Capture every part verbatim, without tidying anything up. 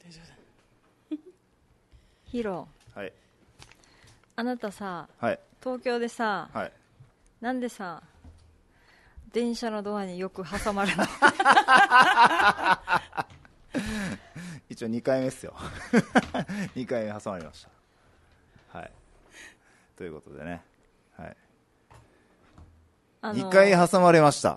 ヒロ、 はい、 あなたさ、 はい、 東京でさ、 はい、 なんでさ電車のドアによく挟まるの？ 一応にかいめっすよ。にかいめ挟まりました。はい、ということでね、はい、あのー、にかい挟まれました。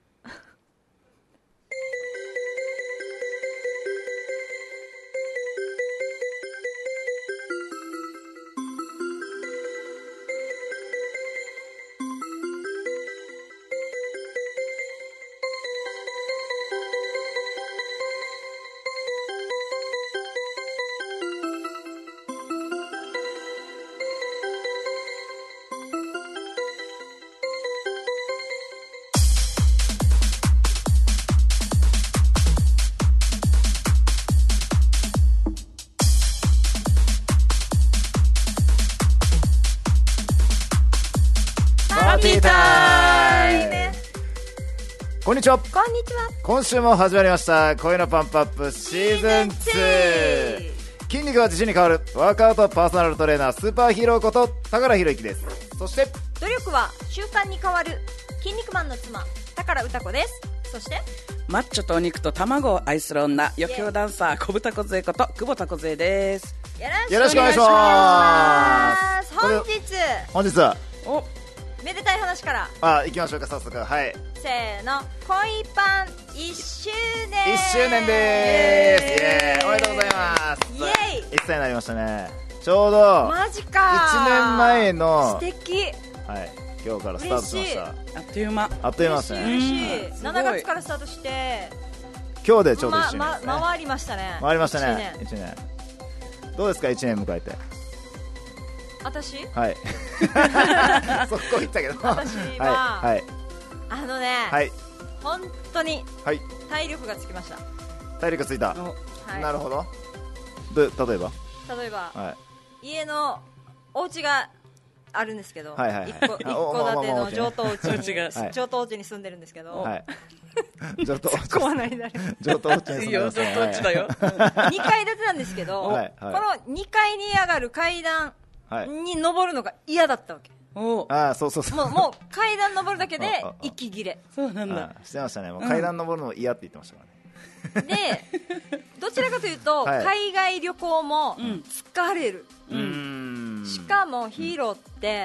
こんにちは。 こんにちは。 今週も始まりました声のパンプアップシーズンツー。筋肉は自信に変わるワークアウトパーソナルトレーナースーパーヒーローこと宝博之です。そして努力は習慣に変わる筋肉マンの妻宝歌子です。そしてマッチョとお肉と卵を愛する女余興ダンサー小豚小杖こと久保田小杖です。 よろしくお願いします。 本日本日はおめでたい話からあ行きましょうか。早速、はい、 せーの、恋パンいっしゅうねん。 いっしゅうねんでーす。イエーイ、おめでとうございます。 イエーイ、 いっさいになりましたね。ちょうどマジかいちねんまえの素敵、 はい、今日からスタートしました。 あっという間あっという間ですね。 嬉しい、うん、しちがつからスタートして今日でちょうどいっしゅうねんですね、 まま、回りましたね。 回りましたね。いちねんどうですか、いちねん迎えて。 私はいそこ言ったけど私は、 はいはい、 あのね、 はい、 本当にはい、 体力がつきました。 体力ついた、はい、なるほど。で例えば例えば、 はい、 家のお家があるんですけど、 はいはいはい、 一戸建ての上等お家に、 はい、 上等お家に住んでるんですけど、 はい、上等お家突っ込まないで上等お家に住んでるんですよ、上等お家だよにかい建てなんですけど、はいはい、このにかいに上がる階段に登るのが嫌だったわけ。 おあ、そうそうそう、 もう、もう階段登るだけで息切れ。 そうなんだ。 してましたね。もう階段登るの嫌って言ってましたからね。 で、どちらかというと、はい、海外旅行も疲れる、 うん、 しかもヒーローって、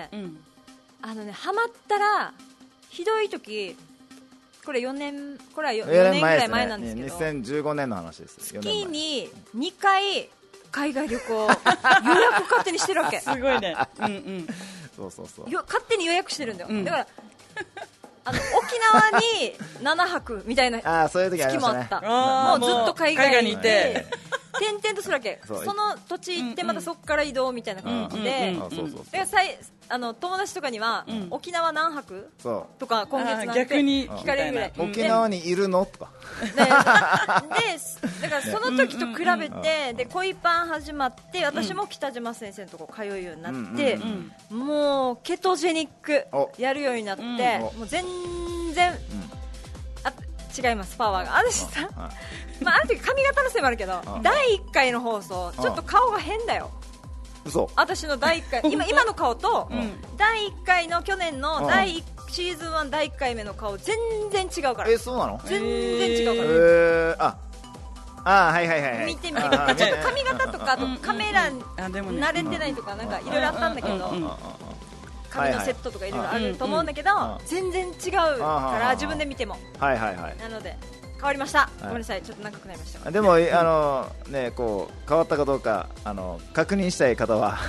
うん、あのね、ハマったらひどい時、これよねん、これは よねんぐらい前なんですけど、 にせんじゅうごねんの話です。 月ににかい海外旅行予約勝手にしてるわけ。 すごいね。うんうん。 そうそうそう。 よ勝手に予約してるんだよ。うん、だからあの沖縄にななはくみたいな月もあった。もうずっと海外にいて転々とするわけ。その土地行ってまたそこから移動みたいな感じで、あの友達とかには、うん、沖縄何泊とか今月なんて聞かれるぐらい、 沖縄にいるのとかで, でだからその時と比べて、で恋パン始まって私も北島先生のとこ通うようになって、うんうん、もうケトジェニックやるようになって、もう全然、うん、あ違います、パワーが私さ、まあ、ある時髪型のせいもあるけど、だいいっかいの放送ちょっと顔が変だよ。 嘘。 私のだいいっかい 今, 今の顔と、うん、だいいっかいの去年の第一シーズンワンだいいっかいめの顔全然違うから。 え、そうなの？ 全然違うから。 えー、ああ、はいはいはい、はい、 見てみてください。ちょっと髪型とか、あとカメラ慣れてないとかなんかいろいろあったんだけど、髪のセットとかいろいろあると思うんだけど、全然違うから自分で見ても。 はいはいはい。 なので変わりました、はい、ごめんなさい、ちょっと長くなりました。 でも、あのね、こう変わったかどうかあの確認したい方は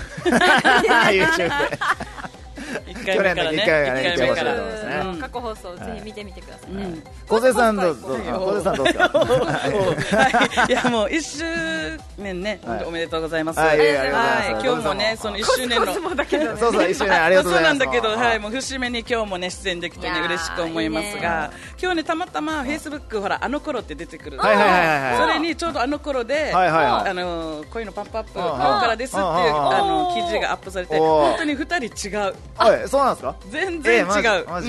YouTube で去年のいっかいがね、見てほしいと思いますね。 過去放送ぜひ見てみてください。 小瀬さんどうぞ。小瀬さんどうですか。 いやもういっしゅうねんね、おめでとうございます。 はい、 今日もねそのいっしゅうねんのそうそういっしゅうねんありがとうございます。そうなんだけど、はい、もう節目に今日もね出演できてね嬉しく思いますが、今日ねたまたまフェイスブックほらあの頃って出てくる。それにちょうどあの頃であの恋のパンプアップ顔からですっていうあの記事がアップされて、本当にふたり違う。 はい、そうなんですか。 全然違う。 マジか。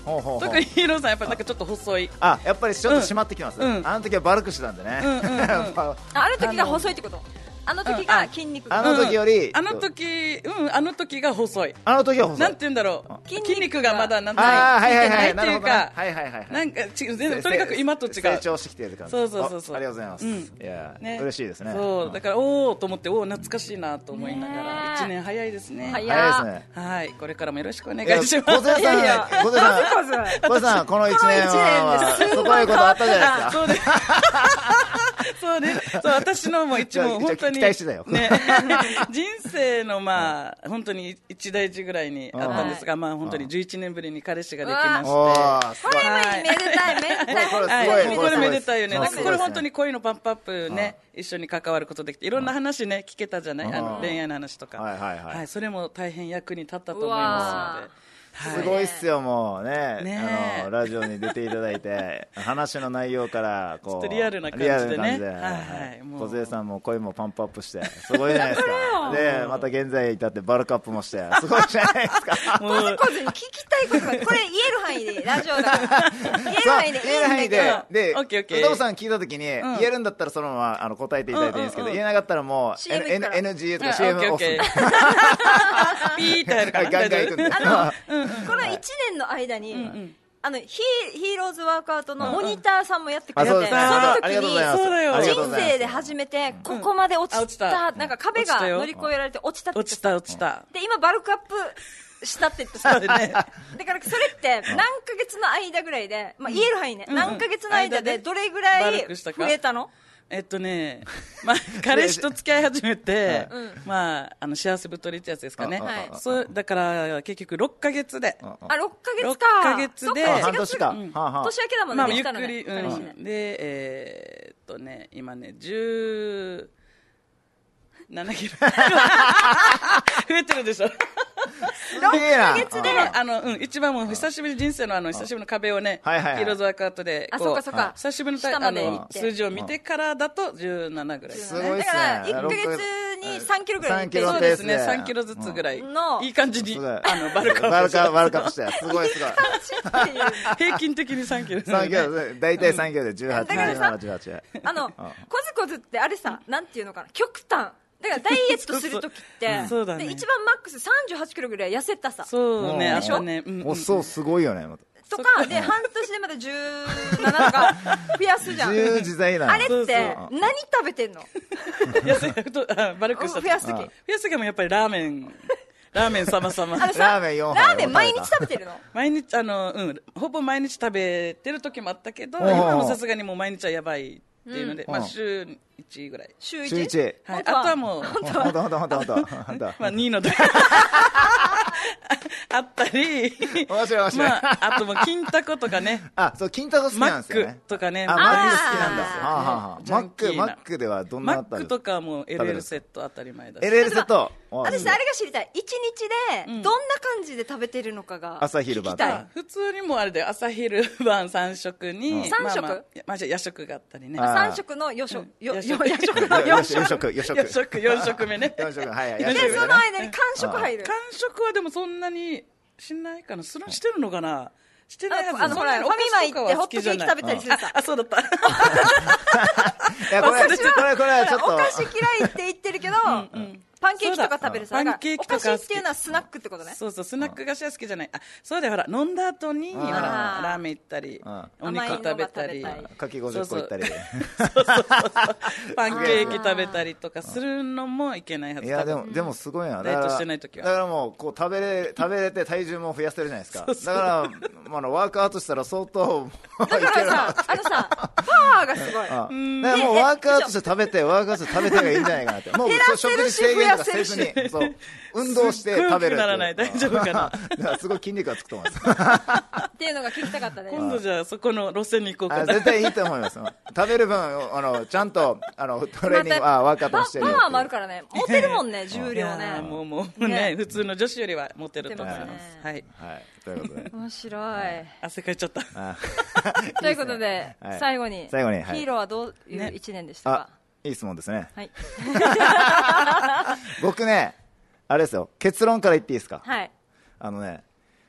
特にヒーローさんやっぱりなんかちょっと細い。 あ、やっぱりちょっと締まってきます。あの時はバルクしてたんでね。 ある時が細いってこと。あの時が筋肉、 あの時より、 あの時、うん、あの時が細い。 あの時は細い。 なんて言うんだろう。筋肉がまだなんだろう。はいはいはい。 っていうか、 はいはいはい。 なんか違う、全然とにかく今と違う。 成長してきてる感じ。 そうそうそうそう。 ありがとうございます。いや、嬉しいですね。 そう、だからおおと思って、おお懐かしいなと思いながら、一年早いですね。 早いですね。 はい、これからもよろしくお願いします。 小瀬さん、小瀬さん、小瀬さん、この一年はすごいことあったじゃないですか。 そうです。そうね、そう私のも一問本当に期待してたよ。 ね、人生のまあ本当に一大事ぐらいにあったんですが、まあ本当にじゅういちねんぶりに彼氏ができまして、 これめでたいめでたい、 これこれめでたいよね。これ本当に恋のパンプアップね、一緒に関わることできていろんな話ね聞けたじゃない、あの恋愛の話とか、はい、それも大変役に立ったと思いますので。 すごいっすよ、もうね、ねあのラジオに出ていただいて話の内容からこうちょっとリアルな感じでね、 小杉さんも声もパンプアップしてすごいじゃないですか。でまた現在至ってバルクアップもしてすごいじゃないですか。 もうこずに聞きたいことがこれ言える範囲でラジオだから言える範囲で言える範囲でで宇藤さん聞いた時に言えるんだったらそのままあの答えていただいていいんですけど、言えなかったらもう エヌジー とか シーエム オフピーってやるからガンガンいくんで。 このいちねんの間に、うんうん、あのヒー、ヒーローズワークアウトのモニターさんもやってくれて、うんうん、その時に人生で初めてここまで落ちた、うん、なんか壁が乗り越えられて落ちたって落ちた落ちたで今バルクアップしたって言ってさ、ね、だからそれって何ヶ月の間ぐらいで、まあ、言える範囲ね、うん、何ヶ月の間でどれぐらい増えたの？ えっとね、まあ、彼氏と付き合い始めて、うん、まあ、あの幸せ太りってやつですかね、はい、そうだから結局ろっかげつで、 あろっかげつか、 ろっかげつで半年か、 うん、年明けだもんね、 まあ、ゆっくり、うん、で、えー、っとね今ねじゅうななキロ増えてるでしょ。 ろっかげつであの、うん、一番もう久しぶり人生のあの久しぶりの壁をね、ヒーローズワークアウトでこう、 そうかそうか、 久しぶりのあの数字を見てからだとじゅうななぐらいですね。 だからいっかげつにさんキロぐらい、 そうですね、さんキロずつぐらいいい感じにあのバルカバルカバルカップしてすごいすごい平均的にさんキロ、 さんキロ大体さんキロでじゅうはち、じゅうなな、じゅうはち。 あのコズコズってあれさ、なんていうのかな、極端だからダイエットするときってそうだ、ね、 で一番マックスさんじゅうはちキロぐらい痩せたさ、 そうね、 でしょ、 ね、 うんうん、おそうすごいよねとかで半年でまたじゅうななとか増やすじゃん。 自由自在なあれって何食べてんの？ 痩せバルクした増やすとき増やすときもやっぱりラーメンラーメン様様ラーメンよんはいラーメン毎日食べてるの？ 毎日あの、うん、ほぼ毎日食べてる時もあったけど、今もさすがにもう毎日はやばいっていうので、うん、まあ週いちぐらい。 週 いち？ はい、あとはもう本当は本当本当本当本当まあにの時あったり、 面白い面白い。 まああとも金タコとかね。 あ、そう金タコ好きなんですよね。 マックとかね。 あ、マック好きなんだ。はあはあ、マックマックではどんなあったんですか？ マックとかも エルエル セット当たり前だし。 エルエル セット。 私あれが知りたい。一日でどんな感じで食べてるのかが朝昼晩。 普通にもあれで朝昼晩三食に三食、 まあまあ夜食があったりね。 三食の夜食夜食夜食夜食夜食四食目ね。 四食はいはい。 でその間に間食入る。 間食はでもそんなにしないかな。それしてるのかな。してないはず。 あのほらファミマ行ってホットケーキ食べたりするさ。 あ、そうだった。いやこれこれこれはちょっとお菓子嫌いって言ってるけど。パンケーキとか食べるさ、 パンケーキとかお菓子っていうのはスナックってことね。 そうそう、スナック菓子は好きじゃない。あ、そうだよ、ほら飲んだ後にほらラーメン行ったり、お肉食べたり、 かきごじゅっこ行ったり、 そうそうそう、パンケーキ食べたりとかするのもいけないはず。 いやでもでもすごいな。 ダイエットしてない時は。 だからもうこう食べれ食べれて体重も増やせるじゃないですか。だからまあワークアウトしたら相当だからさ、あのさ、パワーがすごい。だからもうワークアウトして食べてワークアウトして食べてがいいんじゃないかなって。もう食事制限とかせずに。そう運動して食べるならない大丈夫かな。 すごい筋肉がつくと思いますっていうのが聞きたかったです。 今度じゃあそこの路線に行こうかな。 絶対いいと思います。食べる分あのちゃんとあのトレーニングあワークアウトしてるパワーもあるからね、持てるもんね重量ね。 もうもうね普通の女子よりは持てると思います。はいはいということで面白い。 汗かいちゃった。 ということで最後に最後にヒーローはどういう一年でしたか？ いい質問ですね。 はい。 僕ねあれですよ、結論から言っていいですか？ はい。 あのね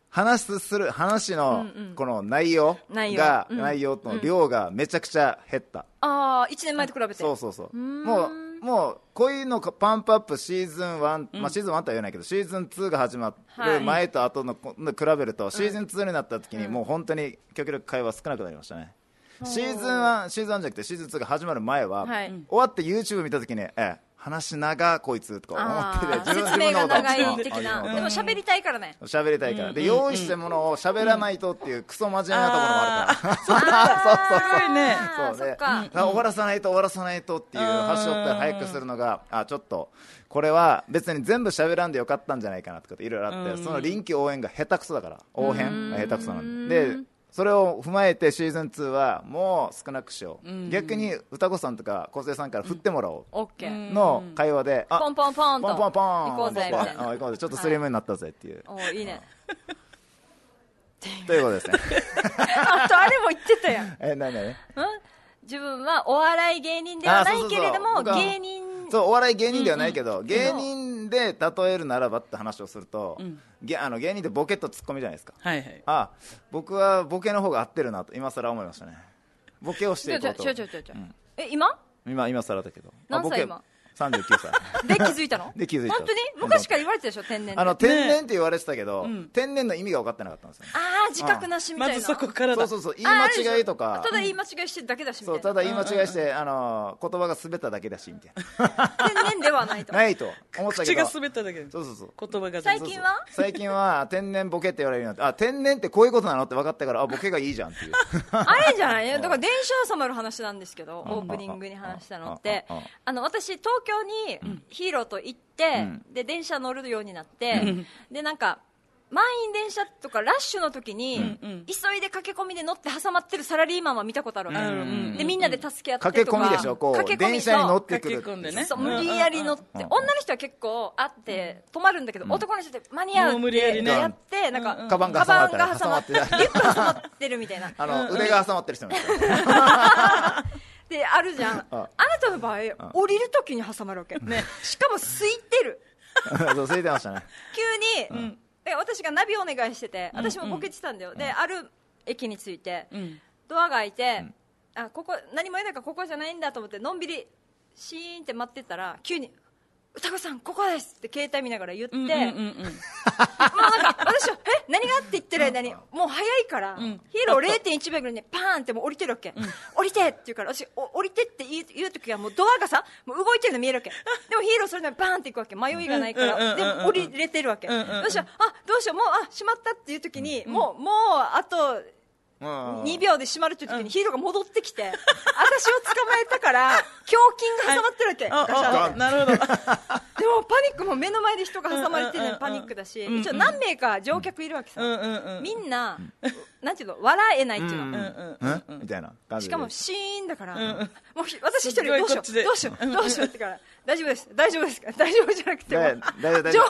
話する話のこの内容が、うんうん、内容の量がめちゃくちゃ減った、 うん、ああいちねんまえと比べてそうそうそうもうもうこういうのパンプアップシーズンワン、うんまあ、シーズンワンとは言えないけどシーズンツーが始まる前と後の比べると、はい、シーズンツーになった時にもう本当に極力会話少なくなりましたね、うん、シーズンワンシーズンワンじゃなくてシーズンツーが始まる前は、はい、終わって YouTube 見た時にええ話長こいつとか思ってて説明が長い的なでも喋りたいからね喋りたいからで用意したものを喋らないとっていうクソ真面目なところもあるからそうそうそうそうで終わらさないと終わらさないとっていう端折ったら早くするのがあちょっとこれは別に全部喋らんでよかったんじゃないかなとかいろいろあってその臨機応変が下手くそだから応変が下手くそなんでそれを踏まえてシーズンツーはもう少なくしよう、うん、逆に歌子さんとか梢さんから振ってもらおうの会話で、 うん、ポンポンポンとポンポンポン行こうぜみたいな行こうぜちょっとスリムになったぜっていう、 はい、おいいねということですねあとあれも言ってたやんえ何何、うん、 自分はお笑い芸人ではないけれども芸人そうお笑い芸人ではないけど、うんうん、芸人で例えるならばって話をすると、うん、げあの芸人ってボケとツッコミじゃないですか、 はいはい、 あ僕はボケの方が合ってるなと今更思いましたねボケをしていこうとちょちょちょちょ、うん、え今今今更だけど何歳今さんじゅうきゅうさいで気づいたので気づいた本当に昔から言われてたでしょ天然ってあの天然って言われてたけど、ね、天然の意味が分かってなかったんですよ、ね、 ああ自覚なしみたいな、 まずそこからだそうそうそう言い間違いとかただ言い間違いしてるだけだしみたいなそうただ言い間違いして、うんうん、あの言葉が滑っただけだしみたいな天然ではないとないと思ったけど口が滑っただけそうそうそう言葉が最近は最近は天然ボケって言われるようになってあ天然ってこういうことなのって分かったからあボケがいいじゃんっていうあれじゃないだから電車挟まる話なんですけどオープニングに話したのってあの私東京にヒーローと行って、うん、で電車乗るようになって、うん、でなんか満員電車とかラッシュの時に、うん、急いで駆け込みで乗って挟まってるサラリーマンは見たことあるわけ、うん、でみんなで助け合ってとか駆け込みでしょこう電車に乗ってくる駆け込んでねそう無理やり乗って、うん、女の人は結構あって止まるんだけど、うん、男の人って間に合うってやって、ね、なんか、 うん、カバンが挟まってリュックが挟まってるみたいなあの腕が挟まってる人みたいなであるじゃん あ, あなたの場合降りるときに挟まるわけ、ね、しかも空いてるそう空いてましたね急に、うん、で私がナビお願いしてて私もボケてたんだよ、うん、である駅に着いて、うん、ドアが開いて、うん、あここ何も言えないからここじゃないんだと思ってのんびりシーンって待ってたら急に歌子さんここですって携帯見ながら言って、うんうんうんうん、もうなんか私はえ何がって言ってる間にもう早いから、うん、ヒーロー れいてんいちびょうぐらいにパーンってもう降りてるわけ、うん、降りてって言うから私降りてって言う、言う時はもうドアがさもう動いてるの見えるわけでもヒーローそれなりにバーンっていくわけ迷いがないから、うん、でも降りれてるわけ、うんうんうん、私はあどうしようもうあ閉まったっていう時に、うん、もうもうあとにびょうで閉まるという時にヒーローが戻ってきて、うん、私を捕まえたから胸筋が挟まってるわけ、 はい、なるほどでもパニックも目の前で人が挟まれてるのにパニックだし、うんうんうん、一応何名か乗客いるわけさ、うんうんうん、みんななんていうの笑えないっていうの、うんうんうん、みたいな感じでしかもシーンだから、うんうん、もう私一人どうしようどうしようどうしようってから大丈夫です大丈夫ですか大丈夫じゃなくても上半身挟まって動こ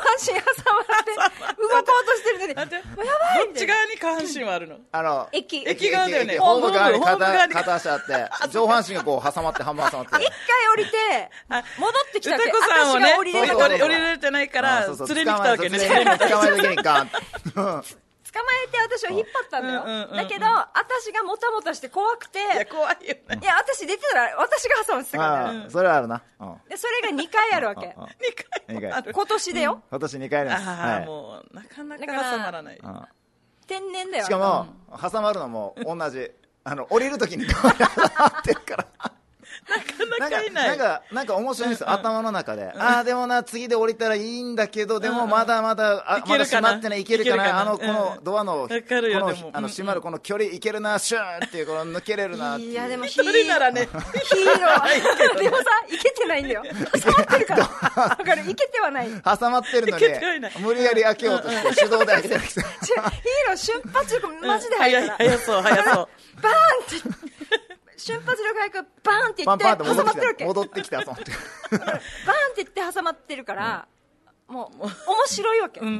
うとしてるのにもうやばいどっち側に下半身はあるのあの駅駅側だよねホーム側に 片, 片足あって上半身がこう挟まって半分挟まって一回降りて戻ってきたわけ歌子さんをね私が降りれる降りれてないから連れに来たわけね捕まえた時にガン捕まえて私は引っ張ったんだよ、うんうんうんうん、だけど私がもたもたして怖くていや怖いよねいや私出てたら私が挟まってたから、 ね、それはあるな、うん、 でそれがにかいあるわけにかいある今年でよ、うん、 今年にかいあります、 はい、もうなかなか挟まらない、 天然だよしかも、うん、挟まるのも同じあの降りるときに挟まってるからなかなかいないなんかなんか面白いんですよ、うんうん、頭の中で、うん、ああでもな次で降りたらいいんだけど、うん、でもまだまだあまだ閉まってないいけるかなあのこのドアの、うん、このあの閉まるこの距離いけるなシューっていうこの抜けれるなっていう。 いやでも一人ならねヒーローでもさいけてないんだよ挟まってるからだからいけてはない挟まってるのに無理やり開けようとして手動で開けてるヒーロー瞬発力マジで速いから、 うん、早そう早そうバーンって瞬発力早くバーンっていって挟まってるわけ戻ってきて挟まってるバーンっていって挟まってるから、うん、もう面白いわけ、うんうん、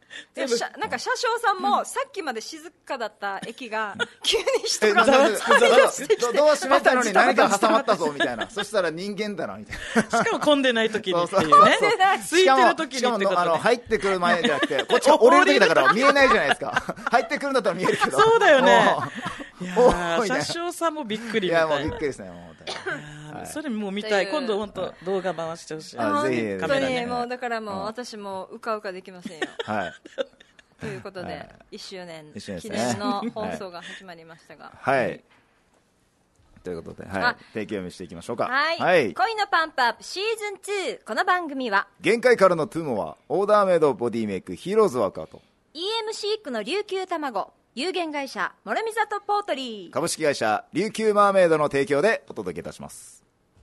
なんか車掌さんもさっきまで静かだった駅が急に人がざわつくドア閉めたのに何か挟まったぞみたいなそしたら人間だなみたいなしかも混んでない時にっていうね空いてる時にってことね。 あの入ってくる前じゃなくてこっちは降りる時だから見えないじゃないですか入ってくるんだったら見えるけどそうだよね。いや車掌さんもびっくりみたいな。 いやもうびっくりですねもうそれもう見たい。今度本当動画回してほしい。 本当にもうだからもう私もうかうかできませんよ。 はいということでいっしゅうねん記念の放送が始まりましたが、 はいということで、はい、定期読みしていきましょうか。 はい、はい、恋のパンプアップシーズンツー。この番組は限界からのトゥーモアオーダーメイドボディメイクヒーローズワーカーとイーエムシー 区の琉球卵有限会社諸見里ポートリー株式会社琉球マーメイドの提供でお届けいたします。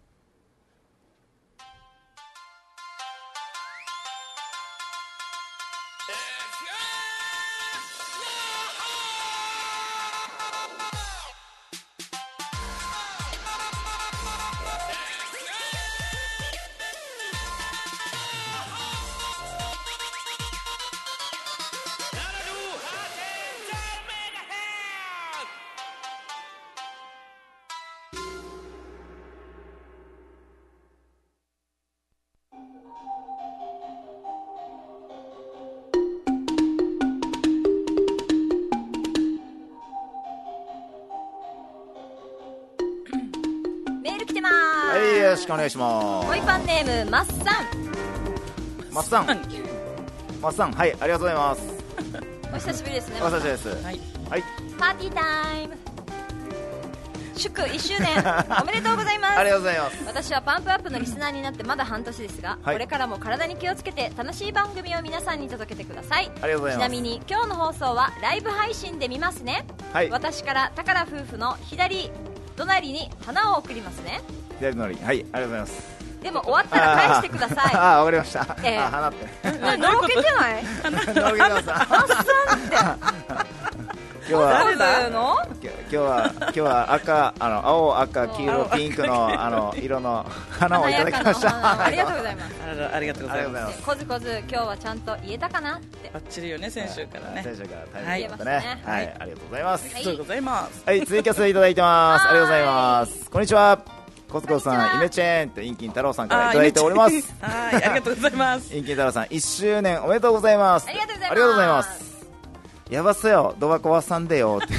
よろしくお願いします。 恋パンネームマッサンマッサンマッサンはいありがとうございますお久しぶりですね。 お久しぶりです、はいはい、パーティータイム祝いっしゅうねんおめでとうございますありがとうございます。 私はパンプアップのリスナーになってまだ半年ですが、はい、これからも体に気をつけて楽しい番組を皆さんに届けてください。 ありがとうございます。 ちなみに今日の放送はライブ配信で見ますね、はい、私から宝夫婦の左隣に花を送りますね。 左隣はいありがとうございます。 でも終わったら返してください。 ああわかりました、 えー、 あ花ってのろけてないのろけてますマッサンって今日は誰の今日は今日は赤あの青赤黄色ピンクのあの色の花をいただきましたありがとうございます。 ありがとうございます。 こずこず今日はちゃんと言えたかなってバッチリよね。先週からね先週から大変だったね。はい、ありがとうございます。 ありがとうございます。 はいツイキャスいただいてますありがとうございます。こんにちはコツコツさんイメチェンとインキン太郎さんからいただいておりますはいありがとうございますインキン太郎さんいっしゅうねんおめでとうございます。 ありがとうございます。 ありがとうございます。やばそうよドバコワさんでよって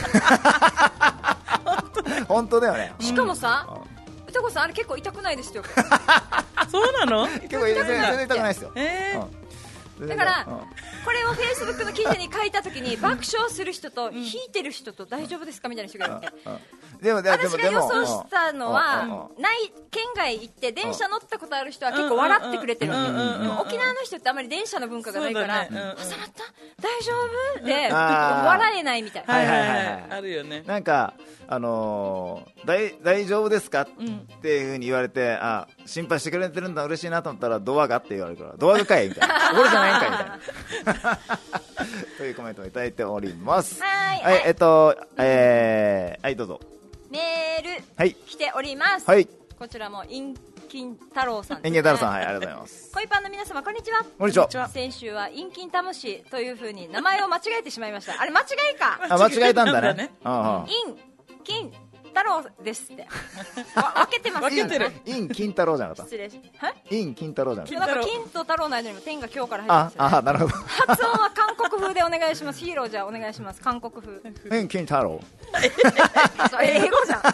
本当だよね。 しかもさ歌子さんあれ結構痛くないですよそうなの結構全然痛くないですよ、 えー、だから、うん、これをフェイスブックの記事に書いたときに爆笑する人と引いてる人と大丈夫ですかみたいな人がいて、うんうんでもでも私が予想したのはない県外行って電車乗ったことある人は結構笑ってくれてるわけ。でも沖縄の人ってあまり電車の文化がないから挟まった大丈夫で笑えないみたいな。 はいはいはいあるよね。 なんかあのー、大, 大丈夫ですか、うん、っていう風に言われてあ心配してくれてるんだ嬉しいなと思ったらドアがって言われるからドアがかいみたいなこれじゃないんかいみたいなというコメントをいただいております。 はい、 はい、えっとえー、はいどうぞメール来ております、 はい、 こちらもインキン太郎さんです、ね、 インキン太郎さんはいありがとうございます恋パンの皆様こんにちは。 こんにちは。 先週はインキンタムシという風に名前を間違えてしまいましたあれ間違いかあ間違えたんだねインキン太郎ですって分けてます分けてるイン金太郎じゃなかった。 失礼しイン金太郎じゃなかった。 なんか金と太郎の間にも点が今日から入ってます、 ね、ああなるほど発音は韓国風でお願いします。ヒーローじゃお願いします。韓国風イン金太郎英語じゃん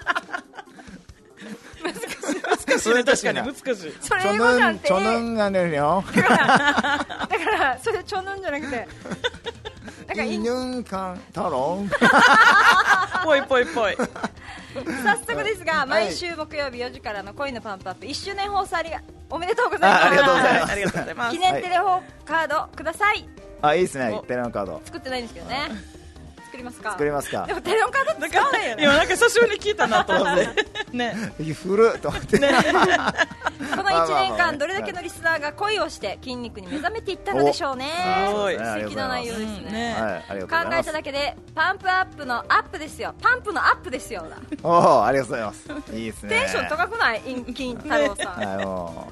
難しい難しい確かに難しい。 それ英語じゃんってチョヌンがねるよだからだからそれチョヌンじゃなくてイヌンカン太郎ぽいぽいぽい早速ですが、はい、毎週木曜日よじからの恋のパンプアップいっしゅうねん放送ありがおめでとうございます。 ありがとうございます。 ありがとうございます。 記念テレホカードください。 あいいですねテレホカード作ってないんですけどね作りますか作りますか。 でもテレホカード使わないよね。 今なんか久しぶりに聞いたなと思ってね古っと思ってねこのいちねんかんどれだけのリスナーが恋をして筋肉に目覚めていったのでしょうね。 すごい素敵な内容ですね、 うん、はい、 考えただけでパンプアップのアップですよ。パンプのアップですよおおありがとうございます。いいですね。 テンション高くないインキン太郎さん、 はい、もう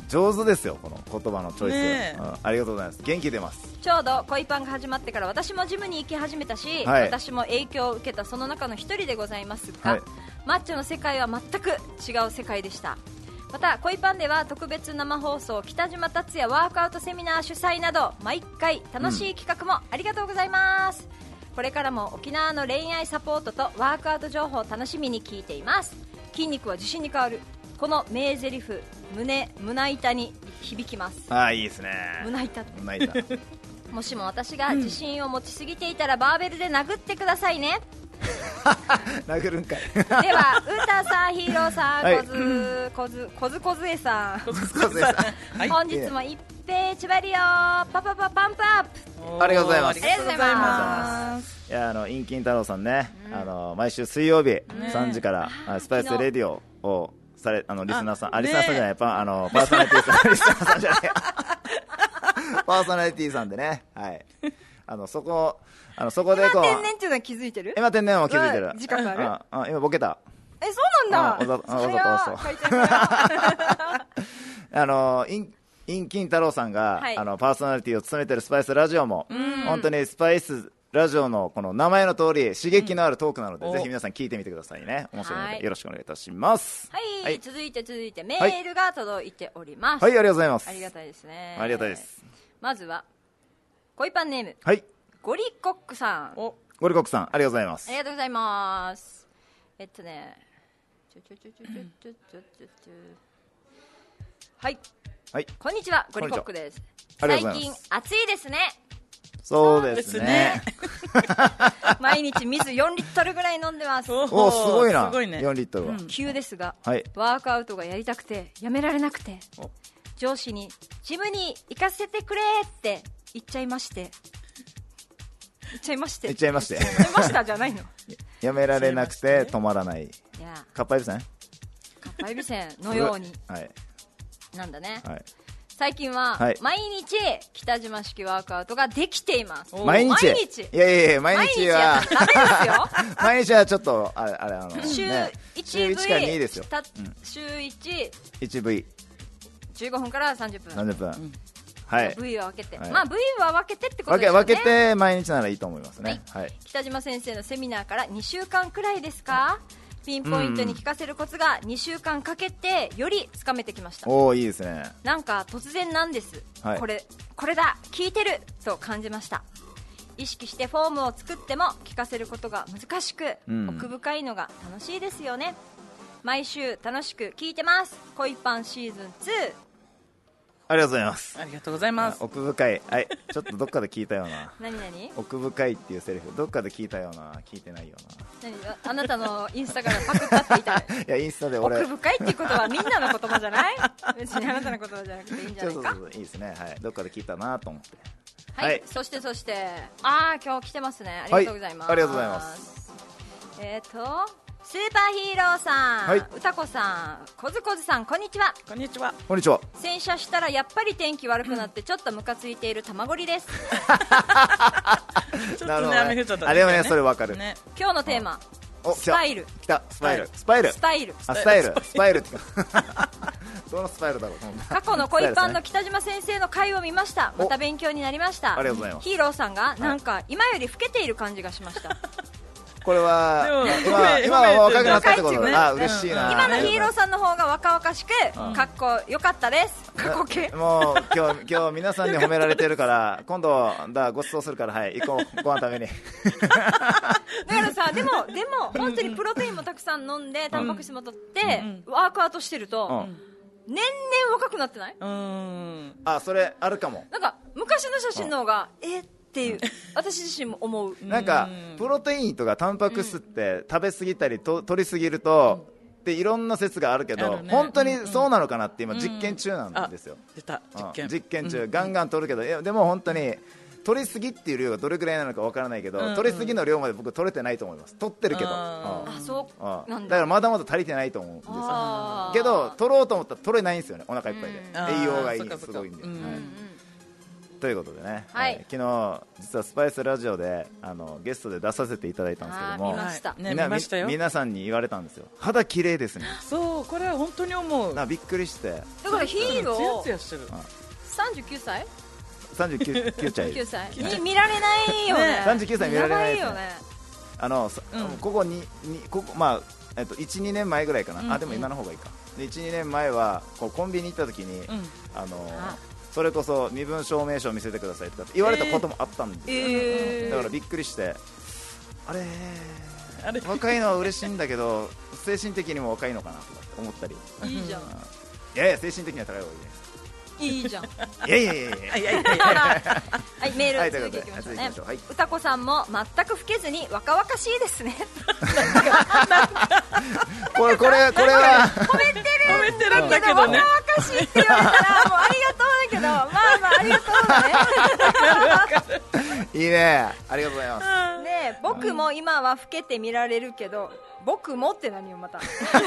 上手ですよ、この言葉のチョイス、ねうん、ありがとうございます。元気出ます。 ちょうど恋パンが始まってから私もジムに行き始めたし、はい、私も影響を受けたその中の一人でございますが、はい、マッチョの世界は全く違う世界でした。また恋パンでは特別生放送、北島達也ワークアウトセミナー主催など毎回楽しい企画もありがとうございます、うん、これからも沖縄の恋愛サポートとワークアウト情報を楽しみに聞いています。筋肉は自信に変わる、この名台詞胸胸板に響きます。 ああいいですね。 胸板胸板もしも私が自信を持ちすぎていたらバーベルで殴ってくださいね殴るんかいではウタさん、ヒーローさん、はい、コズコズコズコズエさん本日も一平千葉リオパパパパンプアップありがとうございます。 ありがとうございます。 いやあのインキン太郎さんね、うん、あの毎週水曜日、ね、さんじからスパイスレディオをされあのリスナーさんあ、あリスナーさんじゃない、ね、パあのパーソナリティさんリスナーさんじゃないパーソナリティさんでね、はいあのそこあのそこでこう今天然っていうのは気づいてる？ 今天然は気づいてる。 自覚ある？ ああ今ボケた。 えそうなんだ。 あわざとわざとあのインインキン太郎さんが、はい、あのパーソナリティを務めてるスパイスラジオも本当にスパイスラジオのこの名前の通り刺激のあるトークなので、うん、ぜひ皆さん聞いてみてくださいね。面白いのでよろしくお願いいたします。 はい、はい、続いて続いてメールが届いております。 はい、はい、ありがとうございます。 ありがたいですね。 ありがたいです。 まずは恋パンネーム、 はい、 ゴリコックさん。 おゴリコックさんありがとうございます。 ありがとうございます。えっとねちょちょちょちょちょちょちょちょちょはい、はい、こんにちは、ゴリコックです。最近暑いですね。 そうですね毎日水よんリットルぐらい飲んでます。 おおすごいな。すごいね、よんリットルは、うん、 急ですが、 はい、 ワークアウトがやりたくてやめられなくて上司にジムに行かせてくれって言っちゃいまして言っちゃいまして言っちゃいまして言っちゃいましたじゃないのやめられなくて止まらない。いやかっぱえびせんかっぱえびせんのように、 はい、 なんだね、 はい、 最近は毎日北島式ワークアウトができています。 毎日？ 毎日いやいやいや毎日はダメですよ毎日はちょっとあれあれあの週いちブイ、 ね、週いちかにですよ、 うん、週いちいちブイじゅうごふんからさんじゅっぷんさんじゅっぷん、うん、はい、 部位は分けて、はい、まあ部位は分けてってことですよね。 分け、分けて毎日ならいいと思いますね、はいはい、 北島先生のセミナーからにしゅうかんくらいですか、ピンポイントに聞かせるコツがにしゅうかんかけてよりつかめてきました。 おーいいですね。 なんか突然なんです、はい、これこれだ聞いてると感じました。意識してフォームを作っても聞かせることが難しく、うん、奥深いのが楽しいですよね。毎週楽しく聞いてます。恋パンシーズンツー。 ありがとうございます。 ありがとうございます。 奥深い、はい、ちょっとどっかで聞いたような何何奥深いっていうセリフどっかで聞いたような聞いてないような。何あなたのインスタからパクったって言いたいいやインスタで俺奥深いっていうことはみんなの言葉じゃない別にあなたの言葉じゃなくていいんじゃないか。 そうそうそういいですね、はい、どっかで聞いたなと思って、 はい、はい、そしてそしてああ今日来てますね。ありがとうございます、 はい、ありがとうございます。 えーとスーパーヒーローさん、はい、歌子さん、こずこずさん、こんにちは。 こんにちは。 こんにちは。 洗車したらやっぱり天気悪くなってちょっとムカついている玉森です。 ちょっとね、雨降っちゃった、ね。 あれはね、それわかる、ね。 今日のテーマ、スパイル。 来た、スパイル。スパイル。 スタイル。 あ、スタイル。スパイルって。どのスパイルだろう。 過去の恋パンの北島先生の回を見ました。また勉強になりました。 ありがとうございます。 ヒーローさんがなんか今より老けている感じがしました。 これは今今は若くなったってことで、あ嬉しいな。 今のヒーローさんの方が若々しくかっこよかったです。かっこけ。 もう今日今日皆さんに褒められてるから今度だご馳走するからはい行こうご飯食べに。 だからさでもでも本当にプロテインもたくさん飲んでタンパク質も取ってワークアウトしてると年々若くなってない？ うん。 あそれあるかも。 なんか昔の写真の方がえっていう私自身も思う。 なんかプロテインとかタンパク質って食べ過ぎたりと取りすぎると、うん、でいろんな説があるけど、ね、本当にそうなのかなって今実験中なんですよ、うん、 出た実験、 うん、実験中、うん、ガンガン取るけどいやでも本当に取りすぎっていう量がどれくらいなのかわからないけど、うんうん、取りすぎの量まで僕取れてないと思います。取ってるけどああそうなんだ。 だからまだまだ足りてないと思うんですよけど取ろうと思ったら取れないんですよね。お腹いっぱいで栄養がいいすごいんで、うんうんはいということでね、 はいえー昨日実はスパイスラジオであのゲストで出させていただいたんですけども、 あー見ましたねみんな見ましたよ。 皆さんに言われたんですよ、肌綺麗ですね。 そうこれは本当に思う。 なびっくりして、 だからヒーロツヤーツヤしてる。 さんじゅうきゅうさいさんじゅうきゅう歳きゅうさいに見られないよね。 さんじゅうきゅうさい見られないですねやばいよね。 あの、さうんここににここまあえっといち、にねんまえぐらいかな、 うんうんあでも今の方がいいか。でいち、にねんまえはこうコンビニ行った時に、 うんあのあそれこそ身分証明書を見せてくださいとかって言われたこともあったんですよ、 えーだからびっくりして、あれあれ若いのは嬉しいんだけど精神的にも若いのかなとかって思ったり、 いいじゃん。 いやいや精神的には高い方がいいね。 いいじゃん。 いやいやいやいやいやいやいやはい、メールはいという続きいきましょうねことで続きいきましょう。はい歌子さんも全く老けずに若々しいですね。 これこれこれは褒めてる。 褒めてるんだけどね。 若々しいって言われたらもうありがとうだけど、まあまあありがとうだね。 いいね、ありがとうございます。 ねえ、僕も今は老けて見られるけど、僕もって何よまた。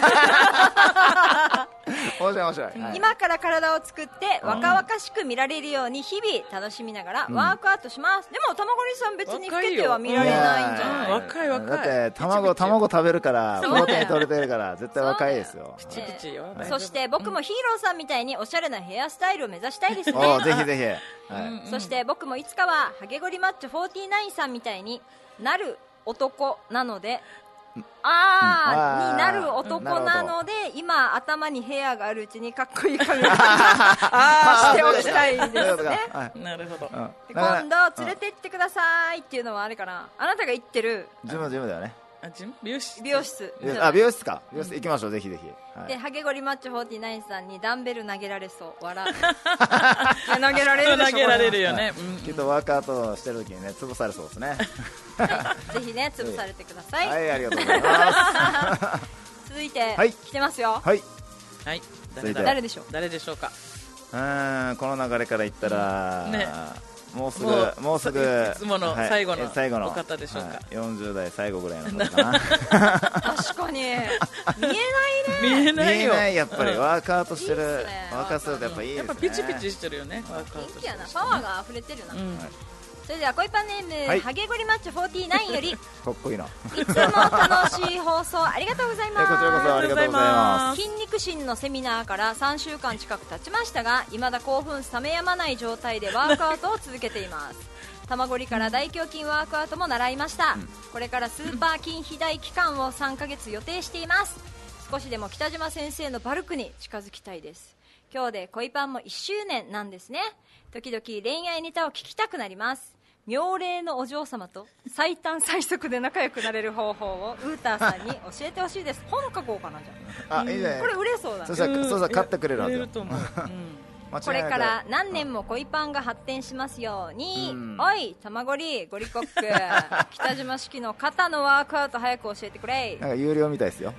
面白い面白い、はい今から体を作って若々しく見られるように日々楽しみながらワークアウトします。でも玉森さん別に老けては見られないんじゃない？ うん若い若い。 だって卵卵食べるからプロテイン取れてるから絶対若いですよ。 ピチピチよ。 そして僕もヒーローさんみたいにおしゃれなヘアスタイルを目指したいですね。 おーぜひぜひ、はいそして僕もいつかはハゲゴリマッチョフォーティーナインさんみたいになる男なので、あーうんになる男なので、今頭にヘアがあるうちにかっこいい髪型にあしておきたいですそういうことかね。 はいあなるほど。 うんでだから今度連れてってくださいっていうのはあれかな、あなたが言ってるジムジムだよね。 あジム美容室。 美容室美容室あ美容室か美容室行きましょう、ぜひぜひ、はいでハゲゴリマッチョフォーティーナインさんにダンベル投げられそう笑う。いや投げられるでしょ。 投げられるよ。 よね。 きっとワークアウトしてる時にね潰されそうですね。 ぜひね潰されてください。 はいありがとうございます続いて、 はい来てますよ。 はいはい。 続いて誰でしょう。 誰でしょうか。 うーんこの流れから言ったら、 ねもうすぐもうもうすぐいつものはい最後のえ最後のお方でしょうかはいよんじゅう代最後ぐらいの方かな。 確かに見えないね。 見えないよ。 見えないやっぱりうんワークアウトしてるいいっすねワークアウトするとやっぱいいですね。 やっぱピチピチしてるよね。ワークアウトしてる元気やな、パワーが溢れてるな。 うん。 それでは恋パンネーム、 はいハゲゴリマッチョフォーティーナインよりいかっこいいな。えつも楽しい放送ありがとうございこちらこそまありがとうございます筋肉心のセミナーからさんしゅうかん近く経ちましたが未だ興奮冷めやまない状態でワークアウトを続けています。玉ゴリから大胸筋ワークアウトも習いました、 うんこれからスーパー筋肥大期間をさんかげつ予定しています。少しでも北島先生のバルクに近づきたいです。今日で恋パンもいっしゅうねんなんですね。時々恋愛ネタを聞きたくなります。妙齢のお嬢様と最短最速で仲良くなれる方法をウーターさんに教えてほしいです。本書こうかな。じゃあいいねあこれ売れそうだね。 そしたらそうしたら買ってくれるはずよ売れると思う。 間違いなくこれから何年も恋パンが発展しますように、 うんおい玉ゴリゴリコック北島式の肩のワークアウト早く教えてくれ。 なんか有料みたいですよ。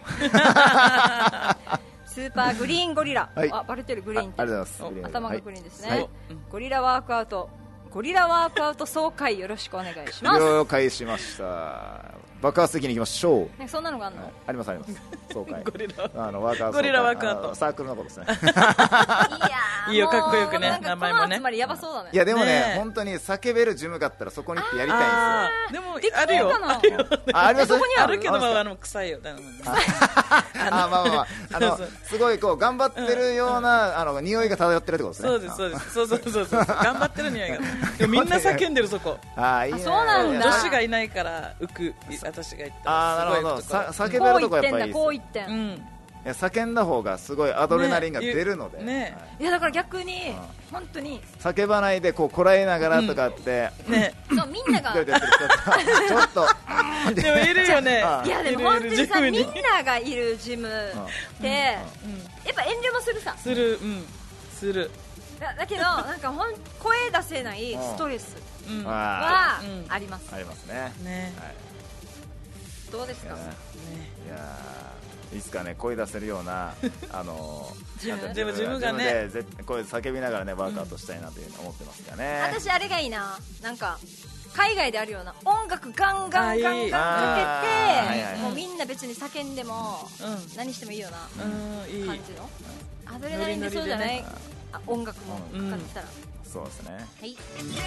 スーパーグリーンゴリラ、 はいあバレてるグリーンってあありがとうございます。 頭がグリーンですね、 はいゴリラワークアウトゴリラワークアウト総会よろしくお願いします。 了解しました。爆発的にいきましょう。 ね、そんなのがあるの、 ありますあります。総会。 ゴリラあのワークアウト。 ゴリラワークアウトあのサークルのことですね。 いやーいいよかっこよくねもうなんか名前もねこの集まりやばそうだね。 いやでもねねえ本当に叫べるジムがあったらそこに行ってやりたいんあーでもできあるよそうかなあるよですよ。ああります。 どこにあるあるけどあまああの臭いよだからあまあまあまああのそうそうすごいこう頑張ってるようなあの匂いが漂ってるってことですね。 そうですそうですそうそうそうそう頑張ってる匂いがでもみんな叫んでるそこああいいね。 あそうなんだ女子がいないから浮く私が言ったああなるほど。 らすごいさ浮くとこ叫べるとここう言ってんだやっぱりいいですよ。 こう言ってん、 ろうんいや叫んだ方がすごいアドレナリンが出るので。 ねねはいいやだから逆に本当に叫ばないでこうこらえながらとかって。 ねそうみんながちょっとちょっとでもいるよねあいやでもいるいる本当にさジムにみんながいるジムってやっぱ遠慮もするさ。 するうんするだだけどなんかほん声出せないストレスうんあはうんあります。 ありますね。 ねはいどうですか。 いやねいやーいつかね声出せるようなあのージムなんてでもジムがねジムで絶対声叫びながらねワークアウトしたいなというふうに思ってますがね。 私あれがいいな、なんか海外であるような音楽ガンガンガンガンかけて、 あーはいはいもうみんな別に叫んでもう何してもいいようなうんうんいい感じのアドレナリン出そうじゃない。 いあ音楽もかかってたら、 うん、そうですね。 はい。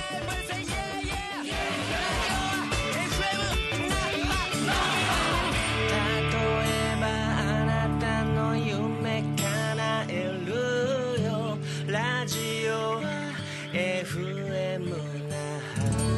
例えばあなたの夢叶えるよ、ラジオ エフエム 那覇。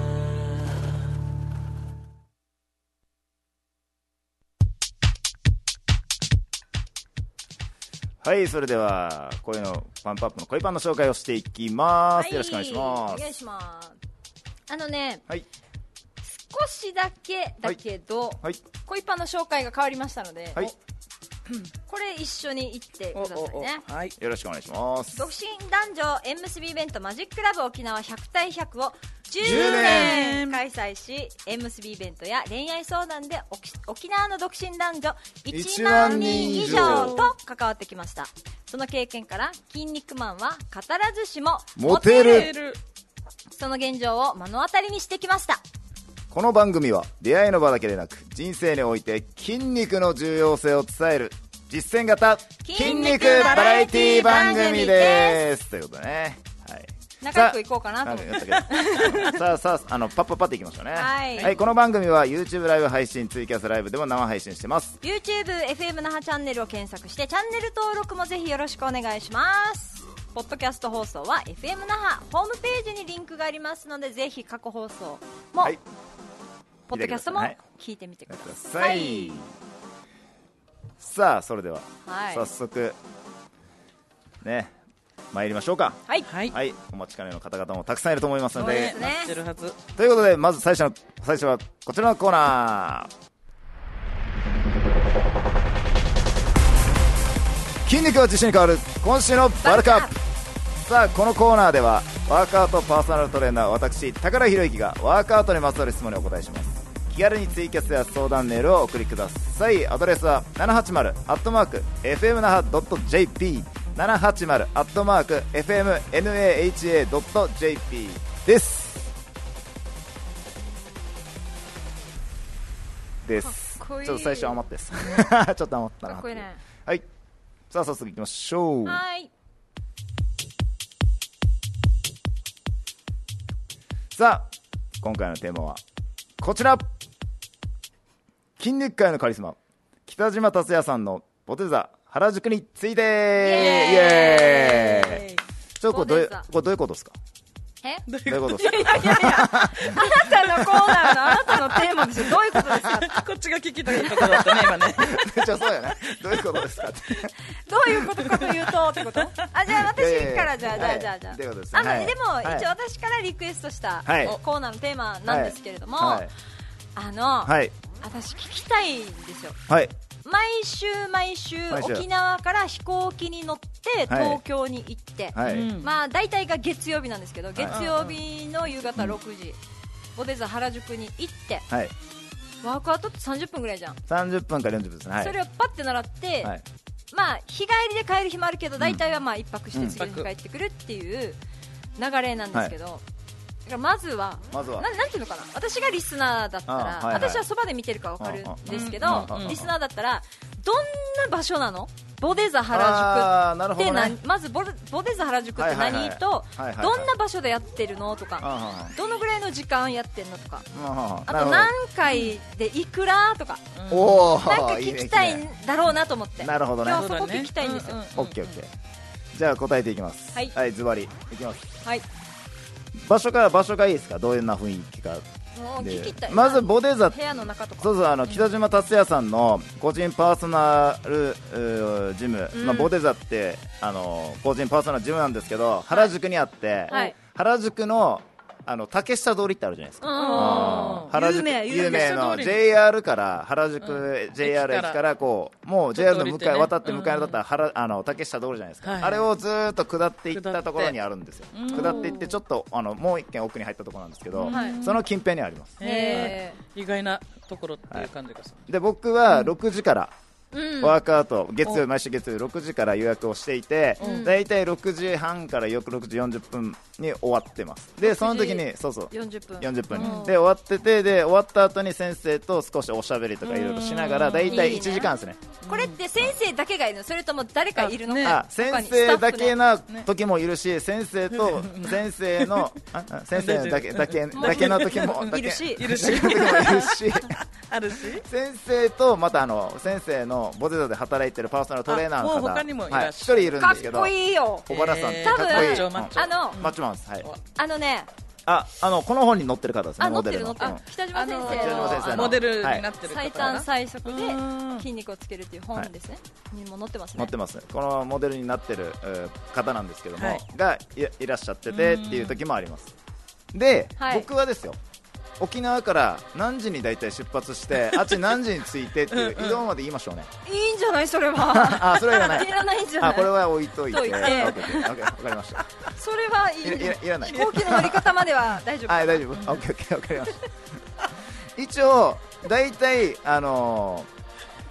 はい、それでは恋のパンプアップの恋パンの紹介をしていきます、はい、よろしくお願いします。 お願いします。あのね、 はい、 少しだけだけど、はいはい、恋パンの紹介が変わりましたので、はい、これ一緒に行ってくださいね。 はい、よろしくお願いします。 独身男女縁結びイベントマジックラブ沖縄ひゃく対ひゃくをじゅうねん開催し、縁結びイベントや恋愛相談で沖縄の独身男女いちまんにん以上と関わってきました。その経験から筋肉マンは語らずしもモテる、その現状を目の当たりにしてきました。 この番組は出会いの場だけでなく人生において筋肉の重要性を伝える実践型筋肉バラエティ番組です。ということでね、はい、 仲良くいこうかなと思ってさあさあ、あのパッパッパっていきましょうね。はい、はい、この番組は YouTube ライブ配信、ツイキャスライブでも生配信してます。 YouTube エフエム 那覇チャンネルを検索してチャンネル登録もぜひよろしくお願いします。ポッドキャスト放送は エフエム 那覇ホームページにリンクがありますので、ぜひ過去放送も、はい、ポッドキャストも聞いてみてください。はい、 さあそれでは、はい、早速ね参りましょうか。 はい、 はいはい、お待ちかねの方々もたくさんいると思いますので、 そうですね、 待ってるはずということで、まず最初の最初はこちらのコーナー、筋肉は自信に変わる今週のバルクアップ。さあこのコーナーではワークアウトパーソナルトレーナー私高良博之がワークアウトにまつわる質問にお答えします。気軽にツイキャスや相談メールをお送りください。アドレスは ななはちまる アットマーク エフエム 那覇 ドット ジェイピー ななはちまる アットマーク エフエム ナハ ドット ジェイピー ですですかっこいい。 ちょっと最初余ってですちょっと余ったな。 かっこいいね。 はい、さあ早速いきましょう。 はい、 さあ今回のテーマはこちら、筋肉界のカリスマ北島達也さんのボテ座原宿について。イエーイ。ちょっとこれどういうこれどういうことですか。 えどういうことですか。 いやいやいやいやあなたのコーナーのあなたのテーマですよ。どういうことですか。 こっちが聞きたいところだったね今ねじゃあそうやね、どういうことですかってどういうことかというとってこと。あ、じゃあ私からじゃあじゃあじゃあじゃあでも一応私からリクエストしたコーナーのテーマなんですけれども、あの私聞きたいんですよ。 はい、 毎週毎週沖縄から飛行機に乗って東京に行って、はい、まあ大体が月曜日なんですけど、月曜日の夕方ろくじ、ボテ座原宿に行って、はい、ワークアウトってさんじゅっぷんぐらいじゃん。 さんじゅっぷんからよんじゅっぷんですね、はい、 それをパッて習って、はい、まあ日帰りで帰る日もあるけど大体はまあ一泊して次の日帰ってくるっていう流れなんですけど、はい、まずは、まずは な, なんていうのかな、私がリスナーだったら、はいはい、私はそばで見てるか分かるんですけど、リスナーだったらどんな場所なの、ボテ座原宿って何、ね、まず ボ, ボテ座原宿って何、はいはいはい、と、はいはいはい、どんな場所でやってるのとか、はい、どのぐらいの時間やってるのとか、あと何回でいくらとか、うん、おなんか聞きたいんだろうなと思って、 なるほどね、 今日そこ聞きたいんですよ。 オッケーオッケー、じゃあ答えていきます。はい、はい、ズバリいきます。 はい、 場所から場所がいいですか、どういうな雰囲気か。 聞きたい。 まずボテ座、 部屋の中とか、 そうそう、あの北島達也さんの個人パーソナルジム、うん、まあ、ボテ座ってあの個人パーソナルジムなんですけど、原宿にあって、はい、原宿のあの竹下通りってあるじゃないですか、うん、原宿有名、有名の ジェイアール から原宿、うん、ジェイアール 駅からこうもう ジェイアール の向かい、ね、渡って向かいだったら原、うん、あの竹下通りじゃないですか、はい、あれをずっと下っていったところにあるんですよ。下っていってちょっとあのもう一軒奥に入ったところなんですけど、はい、その近辺にあります。 へー、意外なところっていう感じがする、 はい、で僕はろくじからうん、ワークアウト月曜毎週月曜ろくじから予約をしていて、だいたいろくじはんからろくじよんじゅっぷんに終わってます。でその時にそうそうよんじゅっぷんよんじゅっぷんに、うん、で終わってて、で終わった後に先生と少しおしゃべりとかいろいろしながらだいたいいちじかんですね。 いいね。これって先生だけがいるの、それとも誰かいるの？ ね、あ先生だけな時もいるし、先生と先生のあ先生だけだけだけの時もいるしいるしあるし、 先生とまたあの先生のボデザで働いてるパーソナルトレーナーの方、 他にもいらっしゃる、 はい、一人いるんですけど、 かっこいいよ小原さん、 えー、多分かっこいい、 あのマッチョマンです、はい、 あのねああのこの本に載ってる方ですね、モデルの、 うん、北島先生のモデルになってる方、 最短最速で筋肉をつけるっていう本ですね、はい、にも載ってますね。 載ってますね。このモデルになってる方なんですけども、はい、が い, いらっしゃっててっていう時もあります。で、はい、僕はですよ、沖縄から何時に大体出発してあっち何時に着いてっていう移動まで言いましょうね。 いいんじゃないそれはあそれはいらないいらないんじゃない。 あこれは置いといて置いてわかりました。 それはいい、 い, い, いらない。 飛行機の乗り方までは大丈夫。 はい大丈夫、オッケーオッケー、わかりました一応大体あのー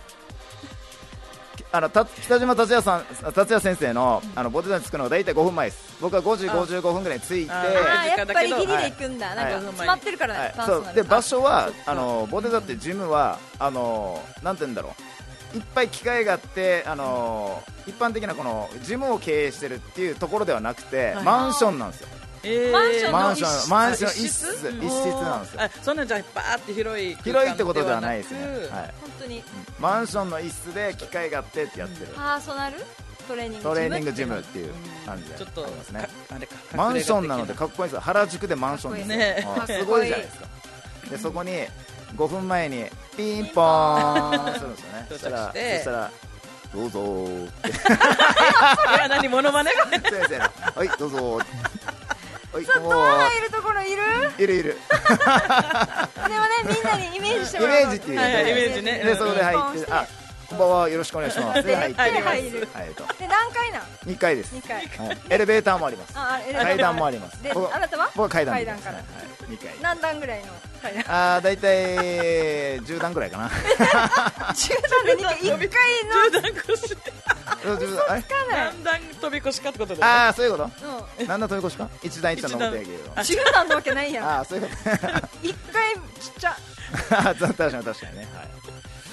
あのた北島達也さん達也先生 の, あのボデザに着くのが大体ごふんまえです。僕はごじごじゅうごふんぐらいに着いて、 あやっぱりギリで行くんだ、はい、なんか詰まってるからね、はい、 そうで場所はあのボデザってジムはあのなんて言うんだろう、いっぱい機械があってあの一般的なこのジムを経営してるっていうところではなくて、はい、マンションなんですよ。 えー、マンションのマンションマンション一室一室なんですよ。 そんなじゃあバーって広い広いってことではないですね。はい、 本当に、うん、 マンションの一室で機械があってってやってる、 パーソナルトレーニングジムトレーニングジムっていう感じでありますね。 あれかマンションなのでかっこいいです。原宿でマンションですよ、ね、すごいじゃないですか。でそこにごふんまえにピンポーンするんですよね。そしたらそしたらどうぞーっていや何モノマネ先生のはいどうぞーさあドア入るところいるいるいるでもねみんなにイメージしてもらう。 イメージっていう、はいはい、イメージね。でそこで入って、あこんばんはよろしくお願いしますで入って入るはい、 で何階なん？ にかいです。 にかい、 はい、エレベーターもあります。 あ階段もあります。 であなたは？ 僕は階段階段から、はい、 にかい何段ぐらいの階段？ あーだいたいじゅうだんぐらいかなじゅうだんでにかいいっかいのじゅうだん越し嘘つかない。 何段飛び越しかってことで、 ね、ああそういうこと、うん、何段飛び越しか一段一段登ってやけどじゅうだんのわけないやん。 ああそういうこといっかいちっちゃ確かに確かにね、はい、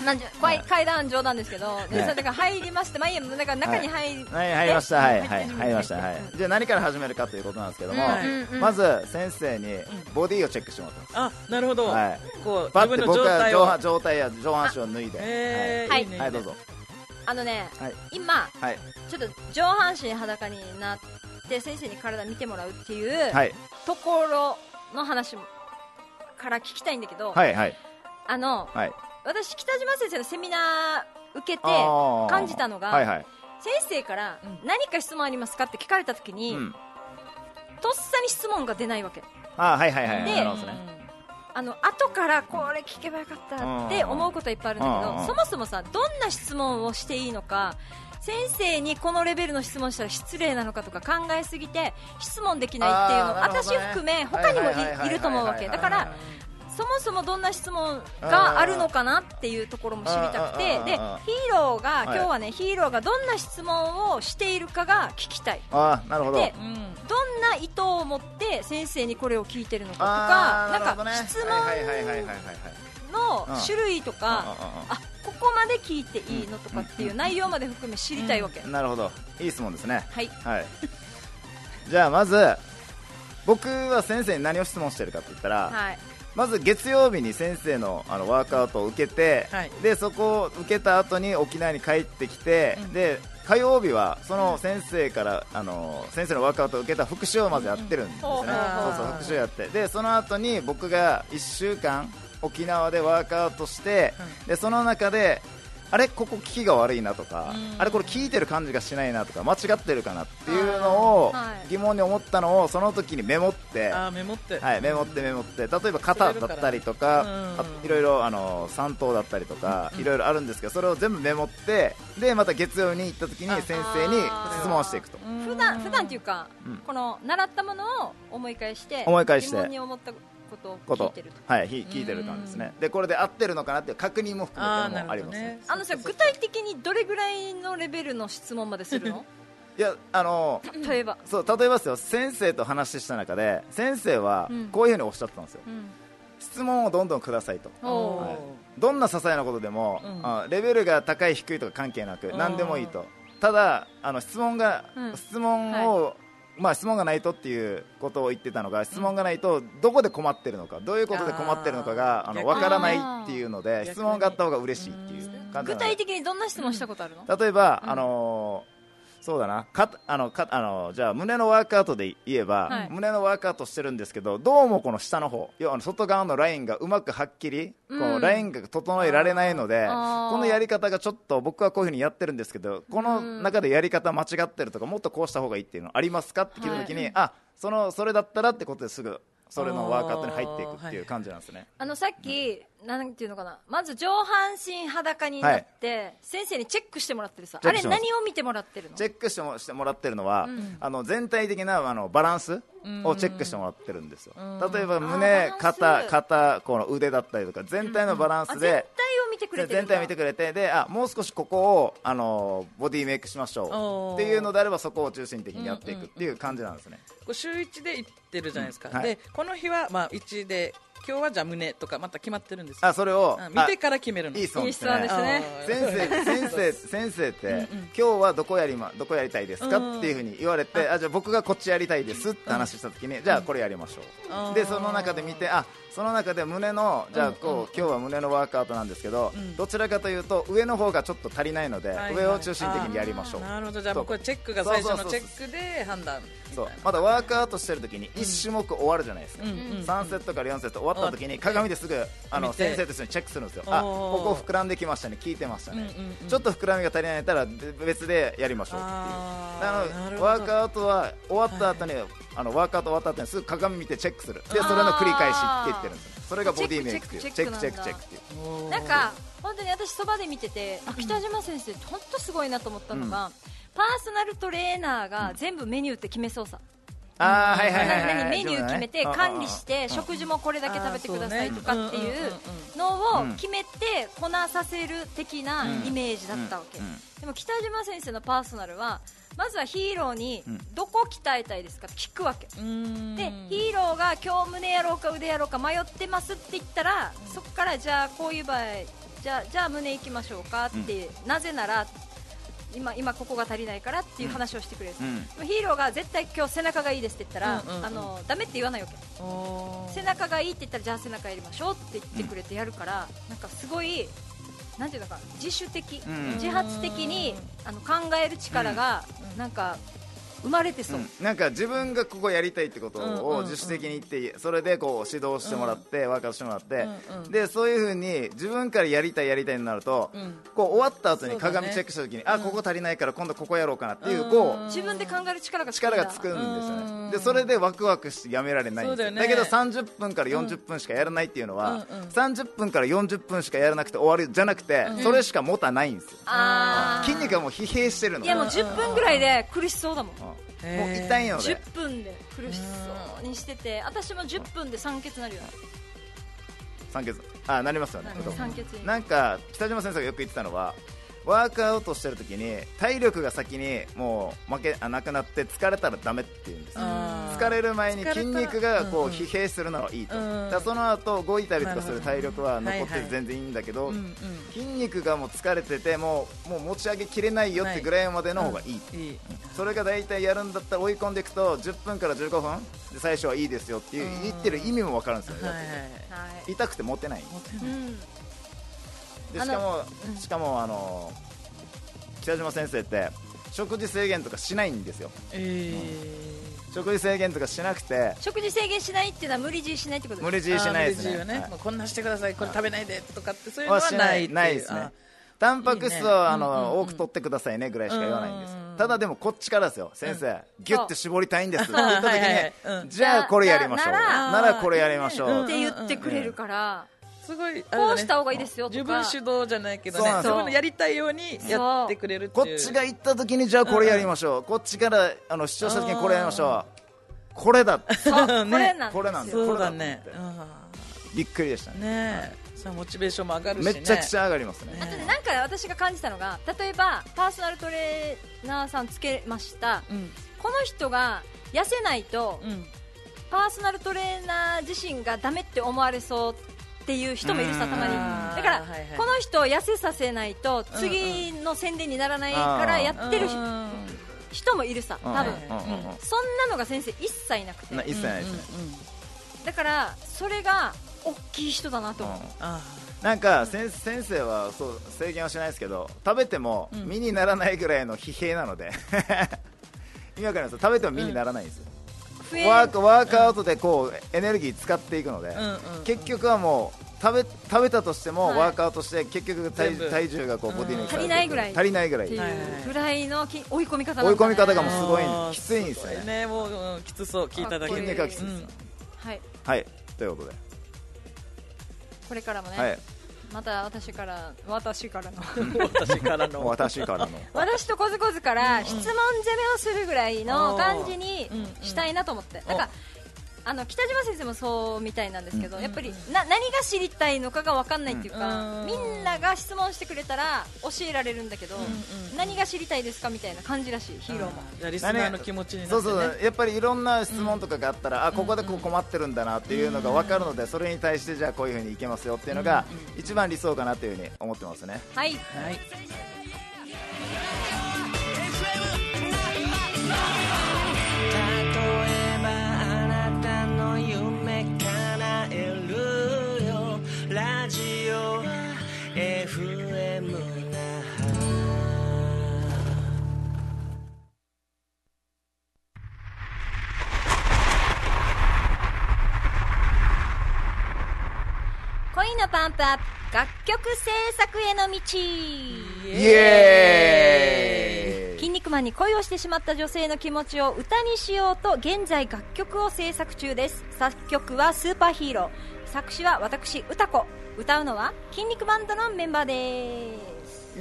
なんじゃはい、階段冗談ですけど、ね、それだから入りまして、まあいいや、だから中に入り、 はい、入りました、はい、はい、入りました、はい。じゃあ何から始めるかということなんですけども、うん、まず先生にボディをチェックしてもらってます。 あ、なるほど。 はい、 こうバッて僕は上状態や上半身を脱いで、 はい、 はい、どうぞ。 あのね、 はい、 今、はい、ちょっと上半身裸になって先生に体見てもらうっていう、はい、ところの話から聞きたいんだけど、 はいはい、 あの、はい、私北島先生のセミナー受けて感じたのが、はいはい、先生から何か質問ありますかって聞かれた時に、うん、とっさに質問が出ないわけ。 あ、はいはいはい、 で、 なるほどね。 あの後からこれ聞けばよかったって思うことはいっぱいあるんだけど、そもそもさ、どんな質問をしていいのか、先生にこのレベルの質問したら失礼なのかとか考えすぎて質問できないっていうの、私含め他にもいると思うわけだから、そもそもどんな質問があるのかなっていうところも知りたくて、でヒーローが今日はね、ヒーローがどんな質問をしているかが聞きたい。 あ、なるほど。で、 どんな意図を持って先生にこれを聞いてるのかとか、なんか質問の種類とか、あ、ここまで聞いていいのとかっていう内容まで含め知りたいわけ。 なるほど、いい質問ですね。 はい、 はい、じゃあまず僕は先生に何を質問してるかって言ったら、はい、まず月曜日に先生 の, あのワークアウトを受けて、はい、でそこを受けた後に沖縄に帰ってきて、うん、で火曜日はその先生から、うん、あの先生のワークアウトを受けた復習をまずやってるんですね、うん、そうそう復習やって、でその後に僕がいっしゅうかん沖縄でワークアウトして、うん、でその中であれここ聞きが悪いなとか、うん、あれこれ聞いてる感じがしないなとか間違ってるかなっていうのを疑問に思ったのをその時にメモって、 あ、メモって、 はい、メモってメモって例えば肩だったりとか、うん、いろいろあの三頭だったりとか、うん、いろいろあるんですけど、それを全部メモってでまた月曜に行った時に先生に質問していくと。 普段普段っていうか、うん、この習ったものを思い返して思い返して疑問に思ったことを聞いてると、 はい、聞いてる感じですね。でこれで合ってるのかなっていう確認も含めてもありますね。 あのさ、具体的にどれぐらいのレベルの質問までするの？ いや、あの例えばそう例えばですよ、先生と話した中で先生はこういうふうにおっしゃったんですよ、うん、質問をどんどんくださいと、はい、どんな些細なことでも、うん、あレベルが高い低いとか関係なく何でもいいと。ただあの質問が、うん、質問を、はい、まあ、質問がないとっていうことを言ってたのが、質問がないとどこで困ってるのか、どういうことで困ってるのかがあの分からないっていうので、質問があった方が嬉しいっていう感じ。 具体的にどんな質問したことあるの？ 例えば、うん、あのーそうだな、かあのかあのじゃあ胸のワークアウトで言えば、はい、胸のワークアウトしてるんですけど、どうもこの下の方、要は外側のラインがうまくはっきり、うん、こうラインが整えられないので、このやり方がちょっと僕はこういうふうにやってるんですけど、この中でやり方間違ってるとか、もっとこうした方がいいっていうのありますかって聞いたときに、はい、あそのそれだったらってことですぐそれのワークアウトに入っていくっていう感じなんですね。 あのさっき、うん、なんていうのかな、まず上半身裸になって、はい、先生にチェックしてもらってるさ、あれ何を見てもらってるの？ チェックしてもしてもらってるのは、うん、あの全体的なあのバランスをチェックしてもらってるんですよ。例えば胸、肩、肩、この腕だったりとか全体のバランスで、うん、全体を見てくれてる全体を見てくれて、であもう少しここをあのボディメイクしましょうっていうのであれば、そこを中心的にやっていくっていう感じなんですね。 こう週一で行ってるじゃないですか、うんはい、でこの日はまあいちで、今日はじゃあ胸とかまた決まってるんですよ。 あそれを見てから決めるの。 いい質問ですね。 先生先生先生って、うんうん、今日はどこやりまどこやりたいですかっていうふうに言われて、うん、あじゃあ僕がこっちやりたいですって話したときに、うん、じゃあこれやりましょう、うん、でその中で見て、あその中で胸のじゃあこう、うん、今日は胸のワークアウトなんですけど、うん、どちらかというと上の方がちょっと足りないので、はいはい、上を中心的にやりましょう。 なるほど、じゃあこれチェックが最初のチェックで判断。 そうまだワークアウトしてるときにいち種目終わるじゃないですか、うん、さんセットからよんセット終わったときに鏡ですぐあの先生と一緒にチェックするんですよ。あここ膨らんできましたね、効いてましたね、うんうんうん、ちょっと膨らみが足りないったら別でやりましょうっていう。あのワークアウトは終わった後に、はい、あのワークアウト終わった後にすぐ鏡見てチェックする、でそれの繰り返しって言ってるんですよ。それがボディメイクっていうチェックチェックチェックチェックっていう。 なんか本当に私そばで見てて、あ北島先生本当すごいなと思ったのが、うん、パーソナルトレーナーが全部メニューって決めそうさ、 あはいはいはいはい、 メニュー決めて管理して食事もこれだけ食べてくださいとかっていうのを決めてこなさせる的なイメージだったわけ。でも北島先生のパーソナルはまずはヒーローにどこ鍛えたいですかって聞くわけで、ヒーローが今日胸やろうか腕やろうか迷ってますって言ったら、そこからじゃあこういう場合じゃあ、じゃあ胸いきましょうかって、なぜなら今, 今ここが足りないからっていう話をしてくれる、うん、ヒーローが絶対今日背中がいいですって言ったら、うんうんうん、あのダメって言わないわけ。背中がいいって言ったらじゃあ背中やりましょうって言ってくれてやるから、うん、なんかすごいなんていうのか自主的、うん、自発的にあの考える力がなんか生まれてそう、うん、 なんか自分がここやりたいってことを自主的に言って、それでこう指導してもらって、うん、ワークアウトしてもらって、うんうん、でそういう風に自分からやりたいやりたいになると、うん、こう終わった後に鏡チェックした時に、ね、あここ足りないから今度ここやろうかなっていう、こう自分で考える力が力がつくんですよね。でそれでワクワクしてやめられないんですよ。 だ, よ、ね、だけどさんじゅっぷんからよんじゅっぷんしかやらないっていうのは、うんうん、さんじゅっぷんからよんじゅっぷんしかやらなくて終わりじゃなくて、うん、それしか持たないんですよ、 あ筋肉がもう疲弊してるの。 いやもうじゅっぷんぐらいで苦しそうだもん、うんもう痛いのでじゅっぷんで苦しそうにしてて、私もじゅっぷんで酸欠になるよね。 酸欠あなりますよね。 酸欠になんか北島先生がよく言ってたのは、ワークアウトしてる時に体力が先にもう負けあなくなって疲れたらダメって言うんですよ。疲れる前に筋肉がこう疲弊するのはいいと、うんうん、だその後動いたりとかする体力は残って全然いいんだけど、はいはい、筋肉がもう疲れててもう、もう持ち上げきれないよってぐらいまでの方がいい、うんいい、それが大体やるんだったら追い込んでいくとじゅっぷんからじゅうごふんで最初はいいですよっていう言ってる意味も分かるんですよ、はいはい、痛くて持てない、うんでしかも、しかもあの北島先生って食事制限とかしないんですよ、えーうん、食事制限とかしなくて、 食事制限しないっていうのは無理強いしないってことですか。 無理強いしないですね、 ね、はい、もうこんなしてくださいこれ食べないでとかってそういうのはないっていう、 ないですね。タンパク質を、ね、あの、うんうんうん、多く取ってくださいねぐらいしか言わないんです。ただでもこっちからですよ、先生、うん、ギュッて絞りたいんですって言った時に、はいはい、うん、じゃあこれやりましょう、ならこれやりましょうって言ってくれるから、 すごいこうした方がいいですよとか、 自分主導じゃないけどね、そういうのやりたいようにやってくれるっていう。 こっちが言った時にじゃあこれやりましょう、うん、こっちからあの主張した時にこれやりましょう、 これだそうこれなんですよ。 これなんですよ。 そうだね。 びっくりでしたね。 ねえ、さあモチベーションも上がるしね。 めちゃくちゃ上がりますね。 あとね、なんか私が感じたのが、例えばパーソナルトレーナーさんつけました、うん、この人が痩せないと、うん、パーソナルトレーナー自身がダメって思われそうっていう人もいるさ、たまに。だから、はいはい、この人を痩せさせないと次の宣伝にならないからやってる人もいるさ、多分、うん、そんなのが先生一切なくて、 一切ないですね。 だからそれが大きい人だなと思う。 なんか先生はそう制限はしないですけど、食べても身にならないぐらいの疲弊なので意味わかります。食べても身にならないんですよ、うん、ワーク、ワークアウトでこうエネルギー使っていくので、うんうんうん、結局はもう食べ、食べたとしてもワークアウトして結局 体, 体重がこうボディに足りないぐらい足りないぐらいぐらいの追い込み方なんだ、 ね、追い込み方がもうすごいきついんですよね, ねもう、うん、きつそう聞いただけで筋肉がきついです、うん、 はい、 はい、ということでこれからもね、 はい、 また私から私からの私からの私からの私とコズコズから質問攻めをするぐらいの感じにしたいなと思って、なんかあの北島先生もそうみたいなんですけど、うん、やっぱりな何が知りたいのかが分かんないっていうか、うん、みんなが質問してくれたら教えられるんだけど、うん、何が知りたいですかみたいな感じらしい、ヒーローも。 じゃあリスナーの気持ちになって、ね、 そうそうやっぱりいろんな質問とかがあったら、うん、あここでこう困ってるんだなっていうのが分かるので、それに対してじゃあこういうふうにいけますよっていうのが一番理想かなというふうに思ってますね。 はい、はいラジオ エフエム 那覇。 恋のパンプアップ楽曲制作への道。 イエーイ。 筋肉マンに恋をしてしまった女性の気持ちを歌にしようと現在楽曲を制作中です。作曲はスーパーヒーロー、作詞は私歌子、歌うのは筋肉バンドのメンバーです。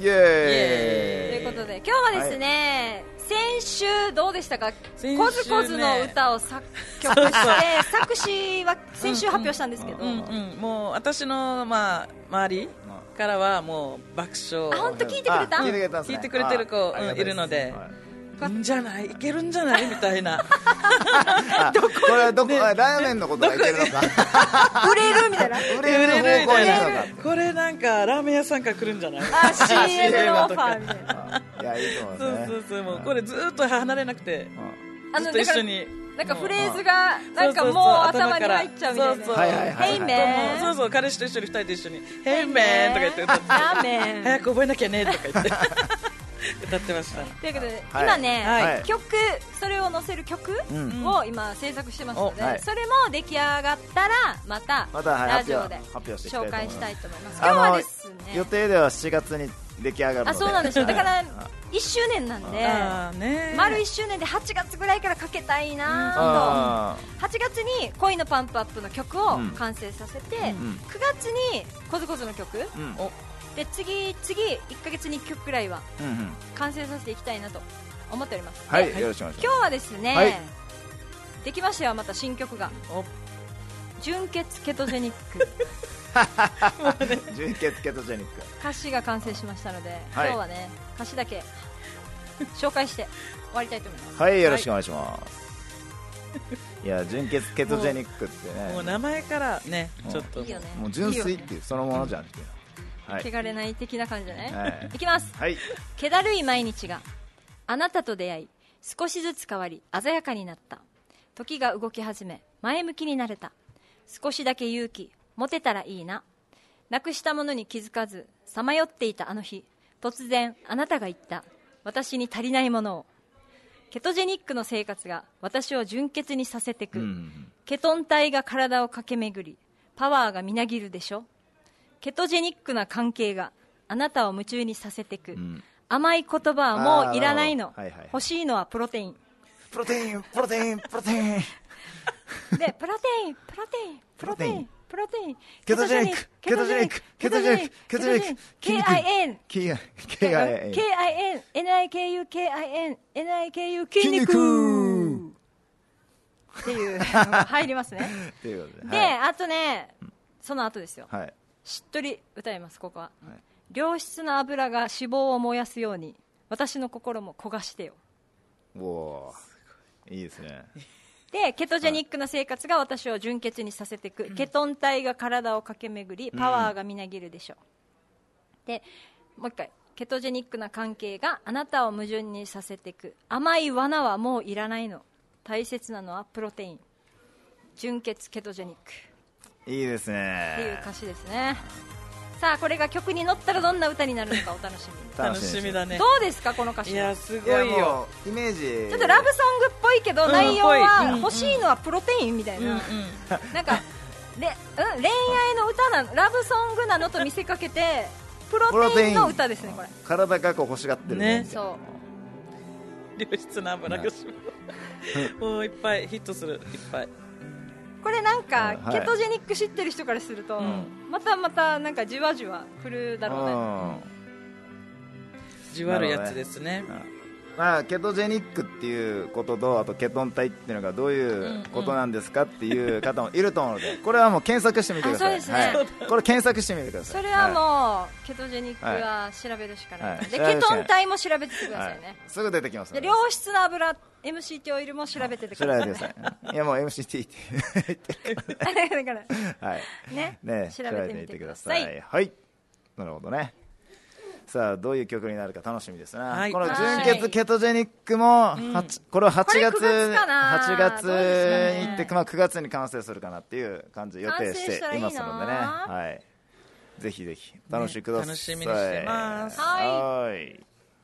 イエーイ。ということで今日はですね、はい、先週どうでしたか。ね、コズコズの歌を作曲して作詞は先週発表したんですけど、うんうんうん、もう私の、まあ、周りからはもう爆笑。 あ、本当聞いてくれた？ 聞いてくれたんですね。 聞いてくれてる子、うん、いるので、いいんじゃない、いけるんじゃないみたいな。 どここれはどこ、ね、ラーメンのことがいけるのか。 売れるみたいな。 売れる方向になるのか。 これなんかラーメン屋さんから来るんじゃない？ あ、シーエム のオファーみたいな。 いや、いいと思いますね。 そうそうそう、もうこれずっと離れなくて、ずっと一緒に。 なんかフレーズがなんかもう頭に入っちゃうみたいな。 そうそう。 ヘイメン。 そうそう、彼氏と一緒に二人で一緒にヘイメンとか言って歌って、 ラーメン早く覚えなきゃねとか言って歌ってました。 ということで今ね、曲、それを載せる曲を今制作してますので、それも出来上がったらまたラジオで紹介したいと思います。今日はですね、 予定ではしちがつに出来上がるので。 あ、そうなんですよ。だからいっしゅうねんなんで、丸いっしゅうねんではちがつぐらいからかけたいなと。はちがつに恋のパンプアップの曲を完成させて、くがつにコズコズの曲で、次次いっかげつにいっきょくくらいは完成させていきたいなと思っております。 はい、よろしくお願いします。 今日はですね、はい、できましたよ、また新曲が純血ケトジェニック。 純血ケトジェニック歌詞が完成しましたので、はい、今日はね歌詞だけ紹介して終わりたいと思います。 はい、よろしくお願いします。はい、いや、純血ケトジェニックってね、 もう名前からね、ちょっといいよね、 もう純粋っていうそのものじゃんっていう、 はい、汚れない的な感じじゃない、はい、いきます、 はい、 気だるい毎日があなたと出会い少しずつ変わり鮮やかになった。時が動き始め前向きになれた。少しだけ勇気持てたらいいな。なくしたものに気づかずさまよっていたあの日、突然あなたが言った。私に足りないものを。ケトジェニックの生活が私を純潔にさせてく、うん、ケトン体が体を駆け巡りパワーがみなぎるでしょ。ケトジェニックな関係があなたを夢中にさせてく、うん、甘い言葉はもういらないの、はいはい、欲しいのはプロテイン。 プロテインプロテインプロテインで、プロテインプロテインプロテインプロテインケトジェニックケトジェニックケトジェニックケトジェニックケーアイエヌケーアイエヌケーアイエヌ エヌアイケーユー ケーアイエヌ エヌアイケーユー 筋肉で入りますねということで、 で、 はい、 あとね、その後ですよ、 はい、 しっとり歌います。ここは、 はい、 良質な油が脂肪を燃やすように私の心も焦がしてよ。 おー、いいですね。 で、ケトジェニックな生活が私を純潔にさせていく、はい、ケトン体が体を駆け巡りパワーがみなぎるでしょう、うん、でもう一回、ケトジェニックな関係があなたを矛盾にさせていく、甘い罠はもういらないの、大切なのはプロテイン、純潔ケトジェニック、 いいですねっていう歌詞ですね。さあ、これが曲に乗ったらどんな歌になるのかお楽しみに楽しみだね。 どうですかこの歌詞。 いや、すごいよ。 イメージちょっとラブソングっぽいけど、うん、内容は欲しいのはプロテインみたいな、うんうん、なんかで、うん、恋愛の歌なの、ラブソングなのと見せかけてプロテインの歌ですね。これ体がこう欲しがってるね。 そう良質な油がもういっぱいヒットする、いっぱい。 これなんか、はい、ケトジェニック知ってる人からすると、うん、またまたなんかじわじわくるだろうね、うん、 じわるやつですね。 まあ、ケトジェニックっていうことと、あとケトン体っていうのがどういうことなんですかっていう方もいると思うので、これはもう検索してみてください。そうですね、はい、これ検索してみてください。 それはもう、はい、ケトジェニックは調べるしかない、はい、でケトン体も調べててくださいね、はい、 すぐ出てきますので。 で良質な油 エムシーティー オイルも調べててください、ね、 いやもう エムシーティー って言ってるからだからはいね、 ね、 調べてみてください。 はい、はい、なるほどね。さあ、どういう曲になるか楽しみですね、はい、この純血ケトジェニックも、うん、これははちがつはちがつに行って、まあ、くがつに完成するかなっていう感じ予定していますのでね、はい、ぜひぜひ楽しみください、ね、楽しみにしてます。はい、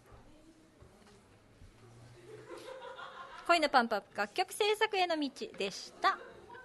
恋のパンプアップ楽曲制作への道でした。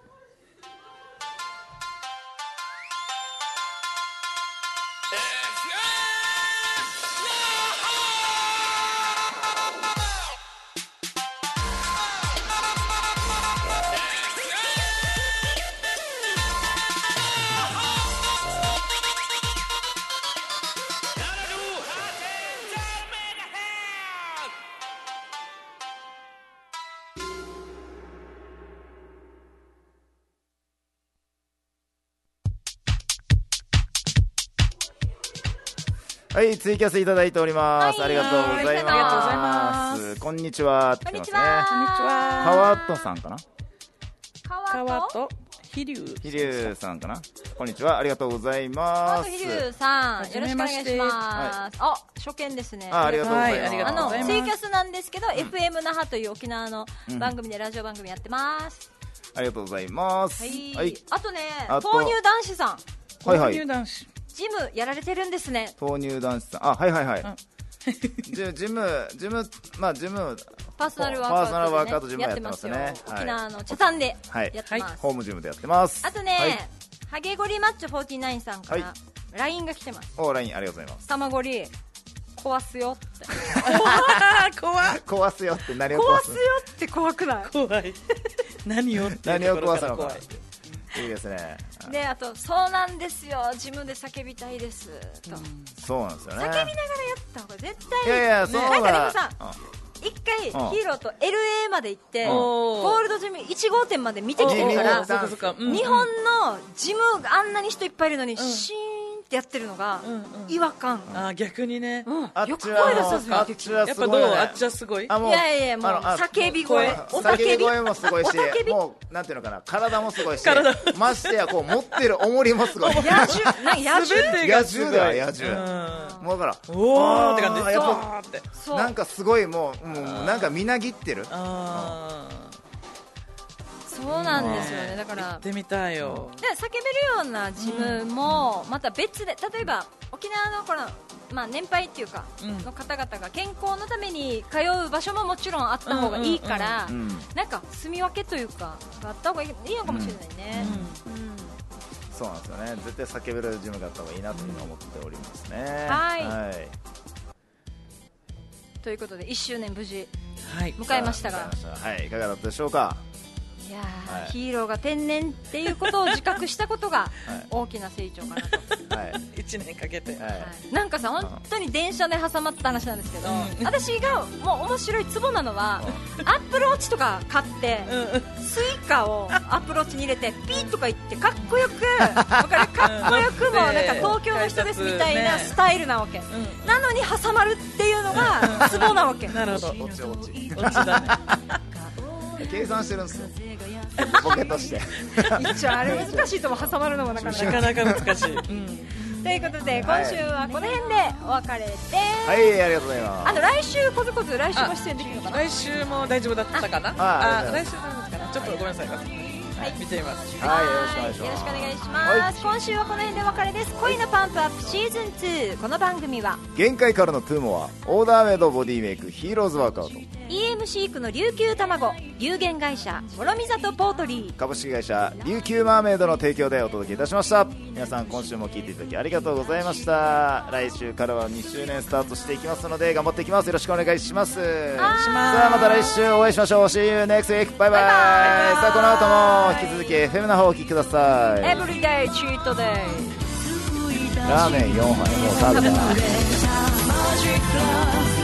はい、ツイキャスいただいております、はい、ありがとうございます。 こんにちは。 こんにちは。 こんにちは。 川戸さんかな。 川戸飛龍飛龍さんかな。こんにちは、ありがとうございます。 飛龍さん、よろしくお願いします。はい、あ、初見ですね。 あ、ありがとうございます。はい、 あのツイキャスなんですけど、うん、エフエム 那覇という沖縄の番組で、うん、ラジオ番組やってます。 ありがとうございます。 はい。はい、あとね、豆乳男子さん。 はいはい。 豆乳男子。 ジムやられてるんですね。 豆乳男子さん、あ、はいはいはい。うん、ジ, ジムジムまあジムパーソナルワーカーとジムやってますね。 沖縄の茶炭でやってます、 はい、ホームジムでやってます。 あとね、はい、ハゲゴリマッチョフォーティーナインさんから ライン が来てます。 お、ラインありがとうございます。 卵り壊すよって怖壊すよって何を壊すよって怖くない？ 怖い何をって何を壊すのかいいですね。 で、あと、そうなんですよ、ジムで叫びたいですと、うん、 そうなんですよね。 叫びながらやった方が絶対いい。 いやいや、そうだ、 なんかでもさ、一回ヒーローと エルエー まで行ってゴールドジムいち号店まで見てきてるから、日本のジムあんなに人いっぱいいるのに、うん、シーンってやってるのが違和感、 うんうん、あ、逆にね、 うん、よく声出さずにできる。 やっぱどう？あっちはすごい。いやいや、もう叫び声、 おたけび声もすごいし、もうなんていうのかな、体もすごいし、ましてやこう持ってる重りもすごい。 野獣、野獣野獣だよ、野獣。もうだからおーって感じ。 やっぱなんかすごい、もうもうなんかみなぎってる。 そうなんですよね。だから行ってみたいよ。 で、叫べるようなジムもまた別で、例えば沖縄のこの、まあ、年配っていうかの方々が健康のために通う場所ももちろんあった方がいいから、なんか住み分けというかがあった方がいいのかもしれないね。 そうなんですよね。絶対叫べるジムがあった方がいいなというのを思っておりますね。 はい、はい、ということでいっしゅうねん無事迎えましたが、 はい、いかがだったでしょうか。 いや、はい、ヒーローが天然っていうことを自覚したことが大きな成長かなと、 はい、いちねんかけて、はい、 なんかさ本当に電車で挟まった話なんですけど、うん、私がもう面白いツボなのは、うん、アップルウォッチとか買って、うん、スイカをアップルウォッチに入れてピーとか言ってかっこよくかっこよくもなんか東京の人ですみたいなスタイルなわけ、うん、なのに挟まるっていうのがツボなわけ。 なるほど、 落ち落ち落ちだね計算してるんですよボケとして一応あれ難しいとも挟まるのもなかなかなかなか難しい、うん、 ということで今週はこの辺でお別れです。 はい、ありがとうございます。 あの来週こずこず来週も出演できるのかな。 来週も大丈夫だったかな。ああ来週大丈夫ですかな。ちょっとごめんなさい、はい、見てみます。 はい、よろしくお願いします。 よろしくお願いします。今週はこの辺でお別れです。恋のパンプアップシーズンツー。この番組は限界からのトゥーモア、オーダーメイドボディメイクヒーローズワークアウト、 イーエムシー 区の琉球卵、有限会社諸見里ポートリー、 株式会社琉球マーメイドの提供でお届けいたしました。皆さん今週も聞いていただきありがとうございました。来週からはにしゅうねんスタートしていきますので頑張っていきます。よろしくお願いします。さあまた来週お会いしましょう。 See you next week。 バイバイ。さあこの後も引き続き エフエム の方をお聞きください。 Everyday Cheat Day。 ラーメンよんはいもう食べた。